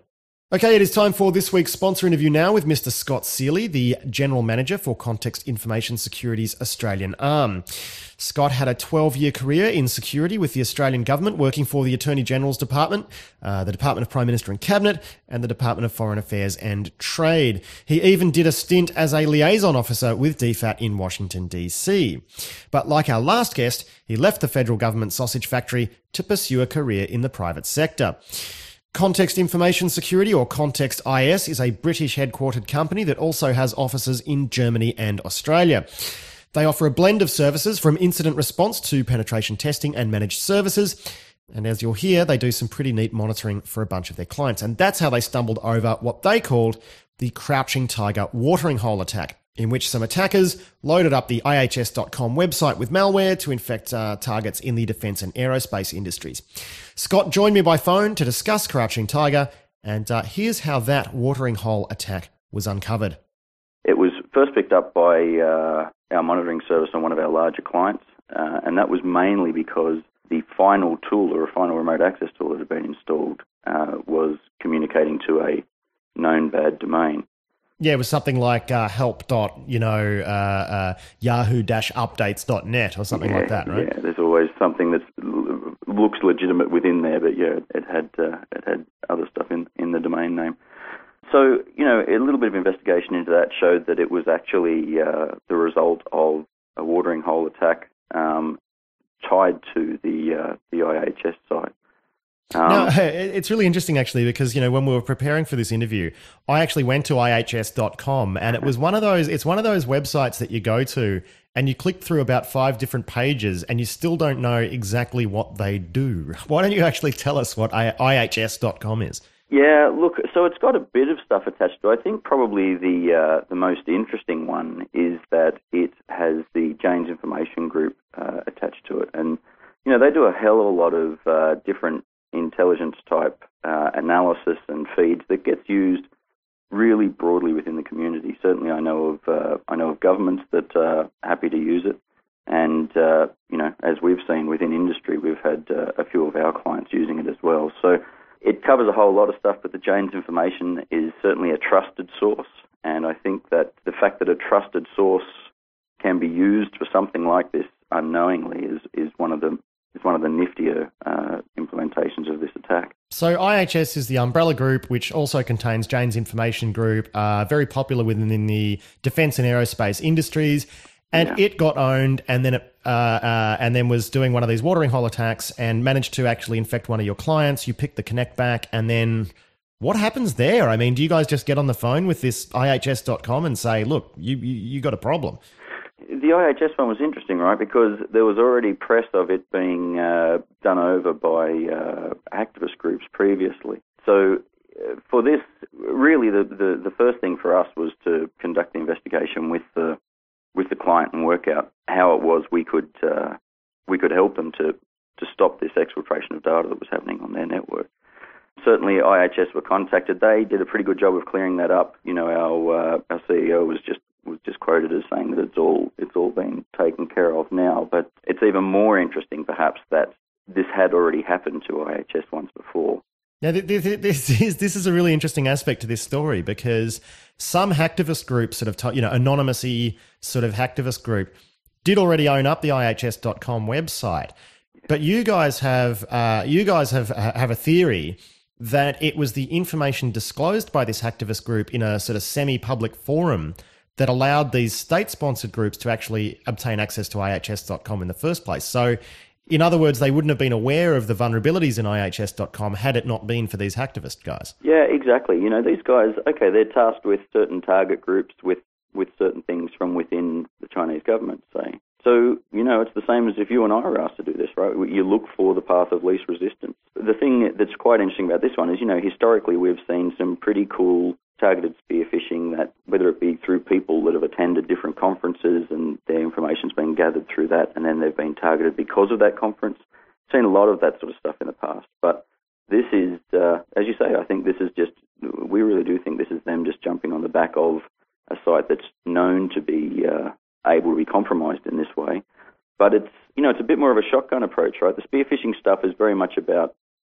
Okay, it is time for this week's sponsor interview now with Mister Scott Seely, the General Manager for Context Information Security's Australian arm. Scott had a twelve-year career in security with the Australian government, working for the Attorney General's Department, uh, the Department of Prime Minister and Cabinet, and the Department of Foreign Affairs and Trade. He even did a stint as a liaison officer with D FAT in Washington, D C. But like our last guest, he left the federal government sausage factory to pursue a career in the private sector. Context Information Security, or Context I S, is a British headquartered company that also has offices in Germany and Australia. They offer a blend of services from incident response to penetration testing and managed services. And as you'll hear, they do some pretty neat monitoring for a bunch of their clients. And that's how they stumbled over what they called the Crouching Tiger watering hole attack, in which some attackers loaded up the I H S dot com website with malware to infect uh, targets in the defence and aerospace industries. Scott joined me by phone to discuss Crouching Tiger, and uh, here's how that watering hole attack was uncovered. It was first picked up by uh, our monitoring service on one of our larger clients, uh, and that was mainly because the final tool, or a final remote access tool that had been installed, uh, was communicating to a known bad domain. Yeah, it was something like uh, help dot, you know, uh, uh, yahoo dash updates dot net or something yeah, like that, right? Yeah, there's always something that looks legitimate within there, but yeah, it had uh, it had other stuff in, in the domain name. So, you know, a little bit of investigation into that showed that it was actually uh, the result of a watering hole attack um, tied to the uh, the I H S site. Um, no, it's really interesting actually, because, you know, when we were preparing for this interview, I actually went to I H S dot com, and it was one of those, it's one of those websites that you go to and you click through about five different pages and you still don't know exactly what they do. Why don't you actually tell us what I H S dot com is? Yeah, look, so it's got a bit of stuff attached to it. I think probably the uh, the most interesting one is that it has the Jane's Information Group uh, attached to it. And, you know, they do a hell of a lot of uh, different intelligence type uh, analysis and feeds that gets used really broadly within the community. Certainly, I know of uh, I know of governments that are happy to use it, and uh, you know, as we've seen within industry, we've had uh, a few of our clients using it as well. So it covers a whole lot of stuff, but the Jane's Information is certainly a trusted source, and I think that the fact that a trusted source can be used for something like this unknowingly is is one of the is one of the niftier uh, implementations of this attack. So I H S is the umbrella group, which also contains Jane's Information Group, uh, very popular within the defence and aerospace industries, and yeah. It got owned, and then it uh, uh, and then was doing one of these watering hole attacks and managed to actually infect one of your clients. You pick the connect back, and then what happens there? I mean, do you guys just get on the phone with this I H S dot com and say, look, you you, you got a problem? The I H S one was interesting, right, because there was already press of it being uh, done over by uh, activist groups previously. So uh, for this, really the, the, the first thing for us was to conduct the investigation with the with the client and work out how it was we could uh, we could help them to, to stop this exfiltration of data that was happening on their network. Certainly I H S were contacted. They did a pretty good job of clearing that up. You know, our uh, our C E O was just was just quoted as saying that it's all it's all been taken care of now. But it's even more interesting, perhaps, that this had already happened to I H S once before. Now, this is this is a really interesting aspect to this story, because some hacktivist groups, sort of, you know, anonymous-y sort of hacktivist group, did already own up the I H S dot com website, but you guys have uh, you guys have have a theory that it was the information disclosed by this hacktivist group in a sort of semi-public forum that allowed these state-sponsored groups to actually obtain access to I H S dot com in the first place. So, in other words, they wouldn't have been aware of the vulnerabilities in I H S dot com had it not been for these hacktivist guys. Yeah, exactly. You know, these guys, okay, they're tasked with certain target groups, with, with certain things from within the Chinese government, say. So, you know, it's the same as if you and I were asked to do this, right? You look for the path of least resistance. The thing that's quite interesting about this one is, you know, historically we've seen some pretty cool targeted spear phishing, that whether it be through people that have attended different conferences and their information's been gathered through that, and then they've been targeted because of that conference. Seen a lot of that sort of stuff in the past. But this is, uh, as you say, I think this is just, we really do think this is them just jumping on the back of a site that's known to be uh, able to be compromised in this way. But it's, you know, it's a bit more of a shotgun approach, right? The spear phishing stuff is very much about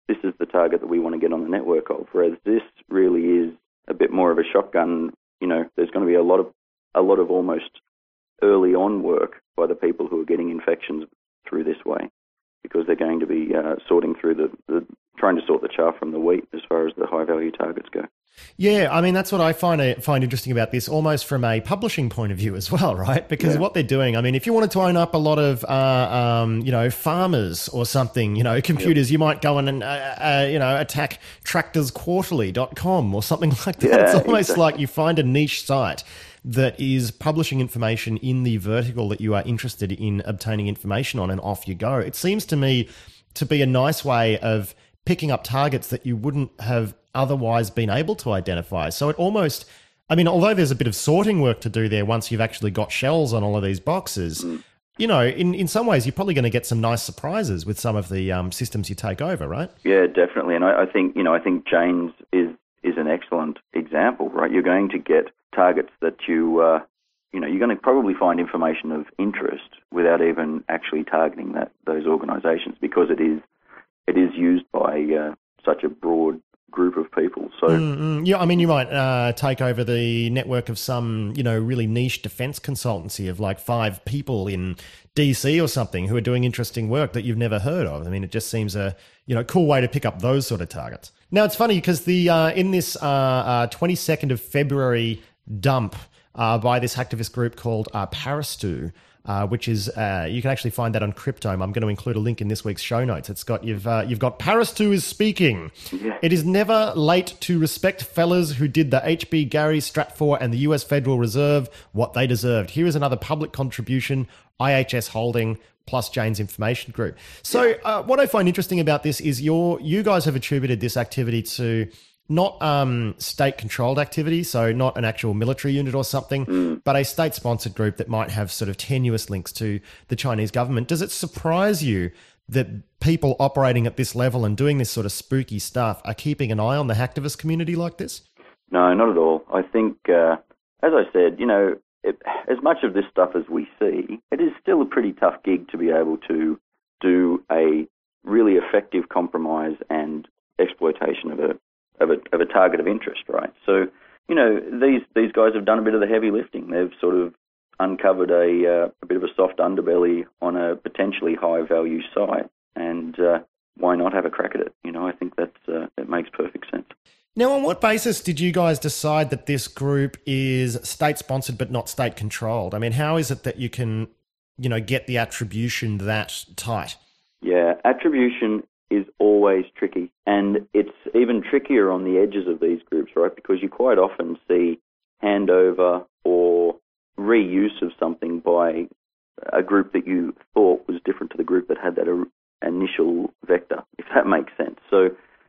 this is the target that we want to get on the network of. Whereas this really is a bit more of a shotgun. You know, there's going to be a lot of a lot of almost early on work by the people who are getting infections through this way, because they're going to be uh, sorting through the, the trying to sort the chaff from the wheat as far as the high value targets go. Yeah, I mean, that's what I find find interesting about this, almost from a publishing point of view as well, right? Because yeah. what they're doing, I mean, if you wanted to own up a lot of, uh, um, you know, farmers or something, you know, computers, yep. you might go in and, uh, uh, you know, attack tractors quarterly dot com or something like that. Yeah, it's almost exactly. like you find a niche site that is publishing information in the vertical that you are interested in obtaining information on, and off you go. It seems to me to be a nice way of picking up targets that you wouldn't have otherwise been able to identify. So it almost, I mean, although there's a bit of sorting work to do there once you've actually got shells on all of these boxes, mm. you know, in, in some ways you're probably going to get some nice surprises with some of the um, systems you take over, right? Yeah, definitely. And I, I think, you know, I think Jane's is, is an excellent example, right? You're going to get targets that you, uh, you know, you're going to probably find information of interest without even actually targeting that those organisations, because it is it is used by uh, such a broad group of people. So mm-hmm. yeah, I mean, you might uh, take over the network of some, you know, really niche defence consultancy of like five people in D C or something who are doing interesting work that you've never heard of. I mean, it just seems a, you know, cool way to pick up those sort of targets. Now, it's funny because the uh, in this uh, uh, twenty-second of February dump uh, by this hacktivist group called uh, Parastu, Uh, which is uh, you can actually find that on Cryptome. I'm going to include a link in this week's show notes. It's got you've uh, you've got Parastu is speaking. Yeah. It is never late to respect fellas who did the H B Gary, Stratfor, and the U S Federal Reserve what they deserved. Here is another public contribution. I H S Holding plus Jane's Information Group. So yeah. uh, what I find interesting about this is your you guys have attributed this activity to not um, state-controlled activity, so not an actual military unit or something, mm. but a state-sponsored group that might have sort of tenuous links to the Chinese government. Does it surprise you that people operating at this level and doing this sort of spooky stuff are keeping an eye on the hacktivist community like this? No, not at all. I think, uh, as I said, you know, it, as much of this stuff as we see, it is still a pretty tough gig to be able to do a really effective compromise and exploitation of a Of a, of a target of interest, right? So, you know, these these guys have done a bit of the heavy lifting. They've sort of uncovered a uh, a bit of a soft underbelly on a potentially high value site, and uh, why not have a crack at it? You know, I think that's uh, it makes perfect sense. Now, on what basis did you guys decide that this group is state sponsored but not state controlled? I mean, how is it that you can, you know, get the attribution that tight? Yeah, attribution is always tricky, and it's even trickier on the edges of these groups, right? Because you quite often see handover or reuse of something by a group that you thought was different to the group that had that initial vector, if that makes sense. So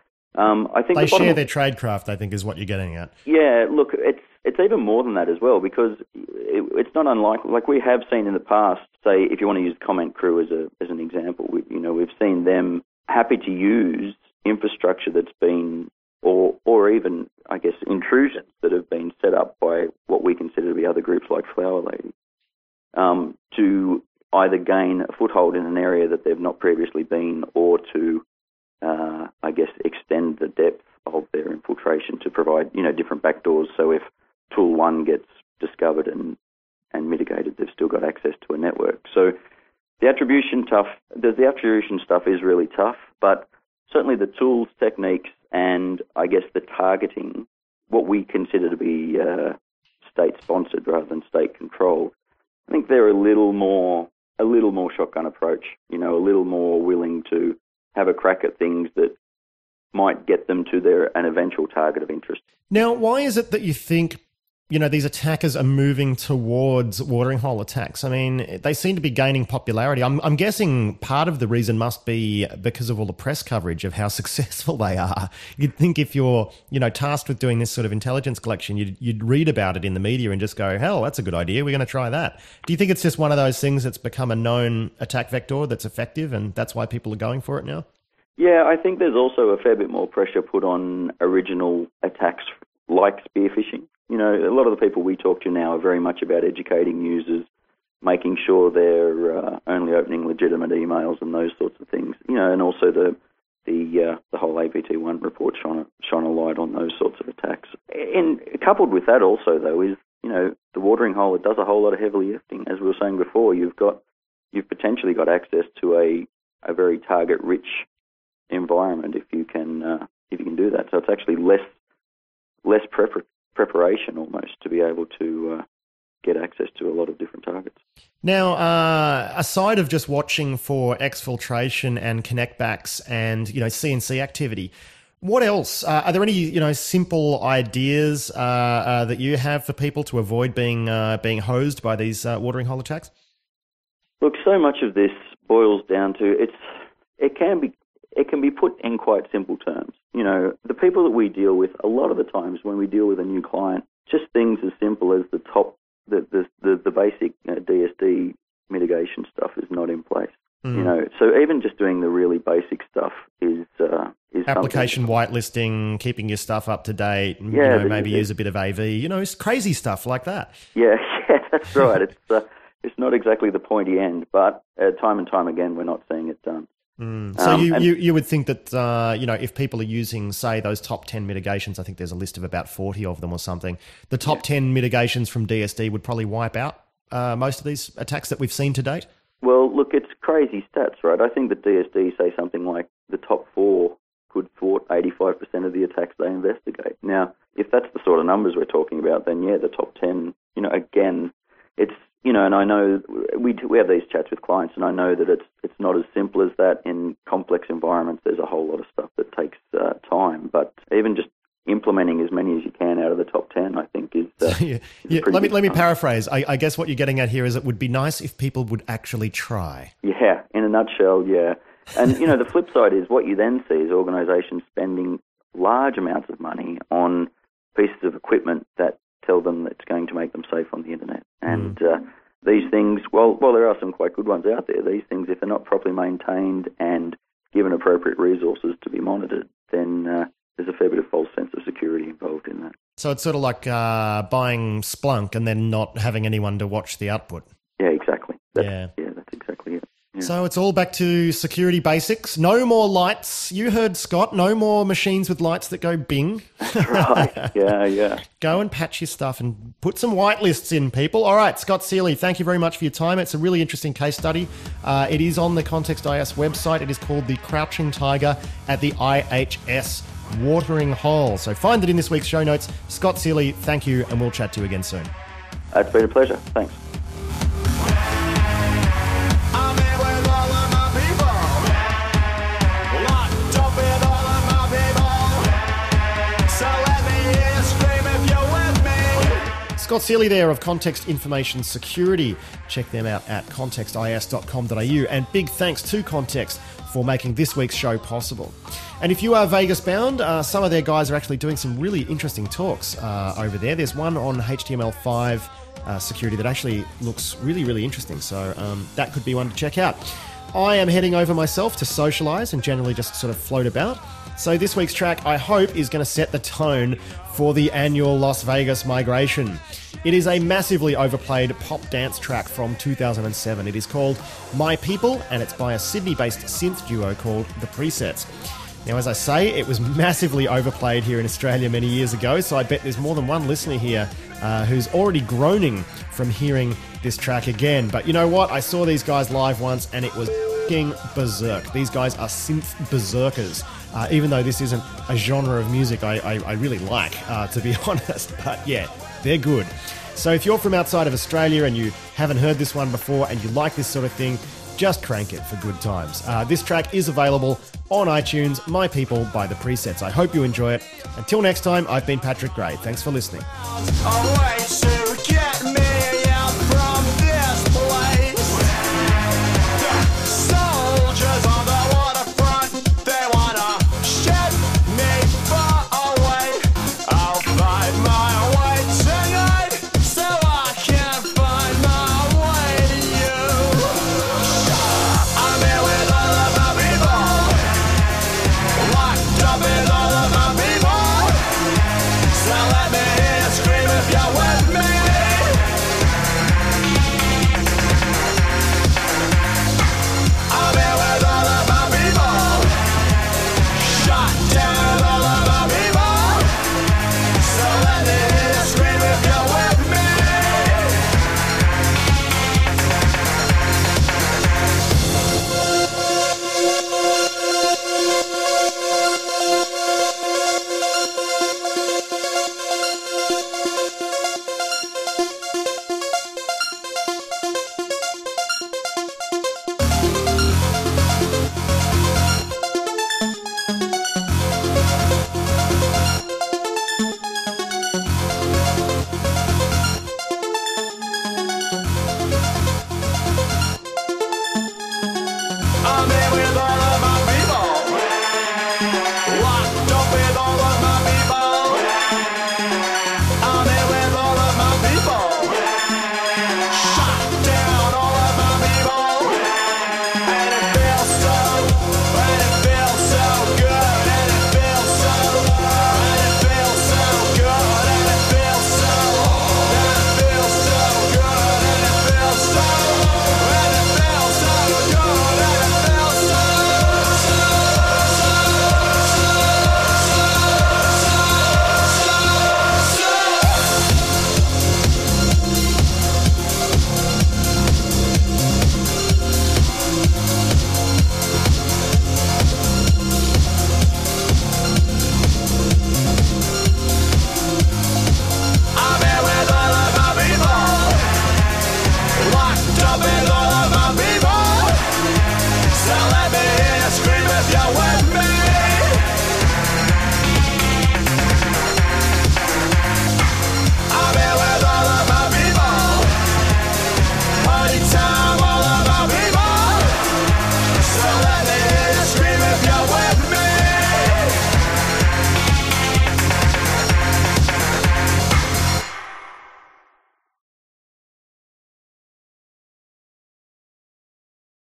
um, I think they the share of, their tradecraft, I think, is what you're getting at. Yeah, look, it's it's even more tन that as well, because it, it's not unlikely. Like we have seen in the past, say, if you want to use Comment Crew as a as an example, we, you know, we've seen them happy to use infrastructure that's been, or or even, I guess, intrusions that have been set up by what we consider to be other groups like Flower Lady, um, to either gain a foothold in an area that they've not previously been, or to, uh, I guess, extend the depth of their infiltration to provide, you know, different backdoors. So if tool one gets discovered and, and mitigated, they've still got access to a network. So the attribution tough. The, the attribution stuff is really tough, but certainly the tools, techniques, and I guess the targeting, what we consider to be uh, state-sponsored rather than state-controlled, I think they're a little more, a little more shotgun approach. You know, a little more willing to have a crack at things that might get them to their an eventual target of interest. Now, why is it that you think, you know, these attackers are moving towards watering hole attacks? I mean, they seem to be gaining popularity. I'm, I'm guessing part of the reason must be because of all the press coverage of how successful they are. You'd think if you're, you know, tasked with doing this sort of intelligence collection, you'd, you'd read about it in the media and just go, hell, that's a good idea. We're going to try that. Do you think it's just one of those things that's become a known attack vector that's effective and that's why people are going for it now? Yeah, I think there's also a fair bit more pressure put on original attacks like spear phishing. You know, a lot of the people we talk to now are very much about educating users, making sure they're uh, only opening legitimate emails and those sorts of things. You know, and also the the uh, the whole A P T one report shone a, shone a light on those sorts of attacks. And coupled with that also, though, is, you know, the watering hole, it does a whole lot of heavy lifting. As we were saying before, you've got you've potentially got access to a, a very target-rich environment if you can uh, if you can do that. So it's actually less less prepar- preparation almost to be able to uh, get access to a lot of different targets. Now, uh, aside of just watching for exfiltration and connectbacks and, you know, C N C activity, what else? Uh, are there any, you know, simple ideas uh, uh, that you have for people to avoid being uh, being hosed by these uh, watering hole attacks? Look, so much of this boils down to it's it can be it can be put in quite simple terms. You know, the people that we deal with, a lot of the times when we deal with a new client, just things as simple as the top the the the, the basic uh, D S D mitigation stuff is not in place. Mm. You know, so even just doing the really basic stuff is uh, is application whitelisting, keeping your stuff up to date. Yeah, you know, maybe use a bit of A V. You know, it's crazy stuff like that. Yeah, yeah, that's right. It's uh, it's not exactly the pointy end, but uh, time and time again, we're not seeing it done. Mm. So um, you, you you would think that uh, you know, if people are using, say, those top ten mitigations, I think there's a list of about forty of them or something. The top yeah. ten mitigations from D S D would probably wipe out uh, most of these attacks that we've seen to date. Well, look, it's crazy stats, right? I think that D S D say something like the top four could thwart eighty-five percent of the attacks they investigate. Now, if that's the sort of numbers we're talking about, then yeah, the top ten. You know, again, it's. You know, and I know we we have these chats with clients, and I know that it's it's not as simple as that. In complex environments, there's a whole lot of stuff that takes uh, time. But even just implementing as many as you can out of the top ten, I think, is. Uh, yeah, is yeah. Let me let me paraphrase. I, I guess what you're getting at here is it would be nice if people would actually try. Yeah, in a nutshell, yeah. And you know, the flip side is what you then see is organisations spending large amounts of money on pieces of equipment that tell them that it's going to make them safe on the internet. And uh, these things, well, well, there are some quite good ones out there. These things, if they're not properly maintained and given appropriate resources to be monitored, then uh, there's a fair bit of false sense of security involved in that. So it's sort of like uh, buying Splunk and then not having anyone to watch the output. Yeah, exactly. That's, yeah. yeah, that's exactly it. Yeah. So it's all back to security basics. No more lights. You heard Scott. No more machines with lights that go bing. That's right. Yeah, yeah. Go and patch your stuff and put some whitelists in, people. All right, Scott Seely, thank you very much for your time. It's a really interesting case study. Uh, it is on the Context I S website. It is called The Crouching Tiger at the I H S Watering Hole. So find it in this week's show notes. Scott Seely, thank you, and we'll chat to you again soon. It's been a pleasure. Thanks. Scott Seely there of Context Information Security. Check them out at context I S dot com dot A U. And big thanks to Context for making this week's show possible. And if you are Vegas bound, uh, some of their guys are actually doing some really interesting talks uh, over there. There's one on H T M L five uh, security that actually looks really, really interesting. So um, that could be one to check out. I am heading over myself to socialise and generally just sort of float about. So this week's track, I hope, is going to set the tone for the annual Las Vegas migration. It is a massively overplayed pop dance track from two thousand seven. It is called My People, and it's by a Sydney-based synth duo called The Presets. Now, as I say, it was massively overplayed here in Australia many years ago, so I bet there's more than one listener here uh, who's already groaning from hearing this track again. But you know what? I saw these guys live once, and it was f***ing berserk. These guys are synth berserkers. Uh, even though this isn't a genre of music I, I, I really like, uh, to be honest. But yeah, they're good. So if you're from outside of Australia and you haven't heard this one before and you like this sort of thing, just crank it for good times. Uh, this track is available on iTunes, My People by The Presets. I hope you enjoy it. Until next time, I've been Patrick Gray. Thanks for listening. Scream if you're with me. with us.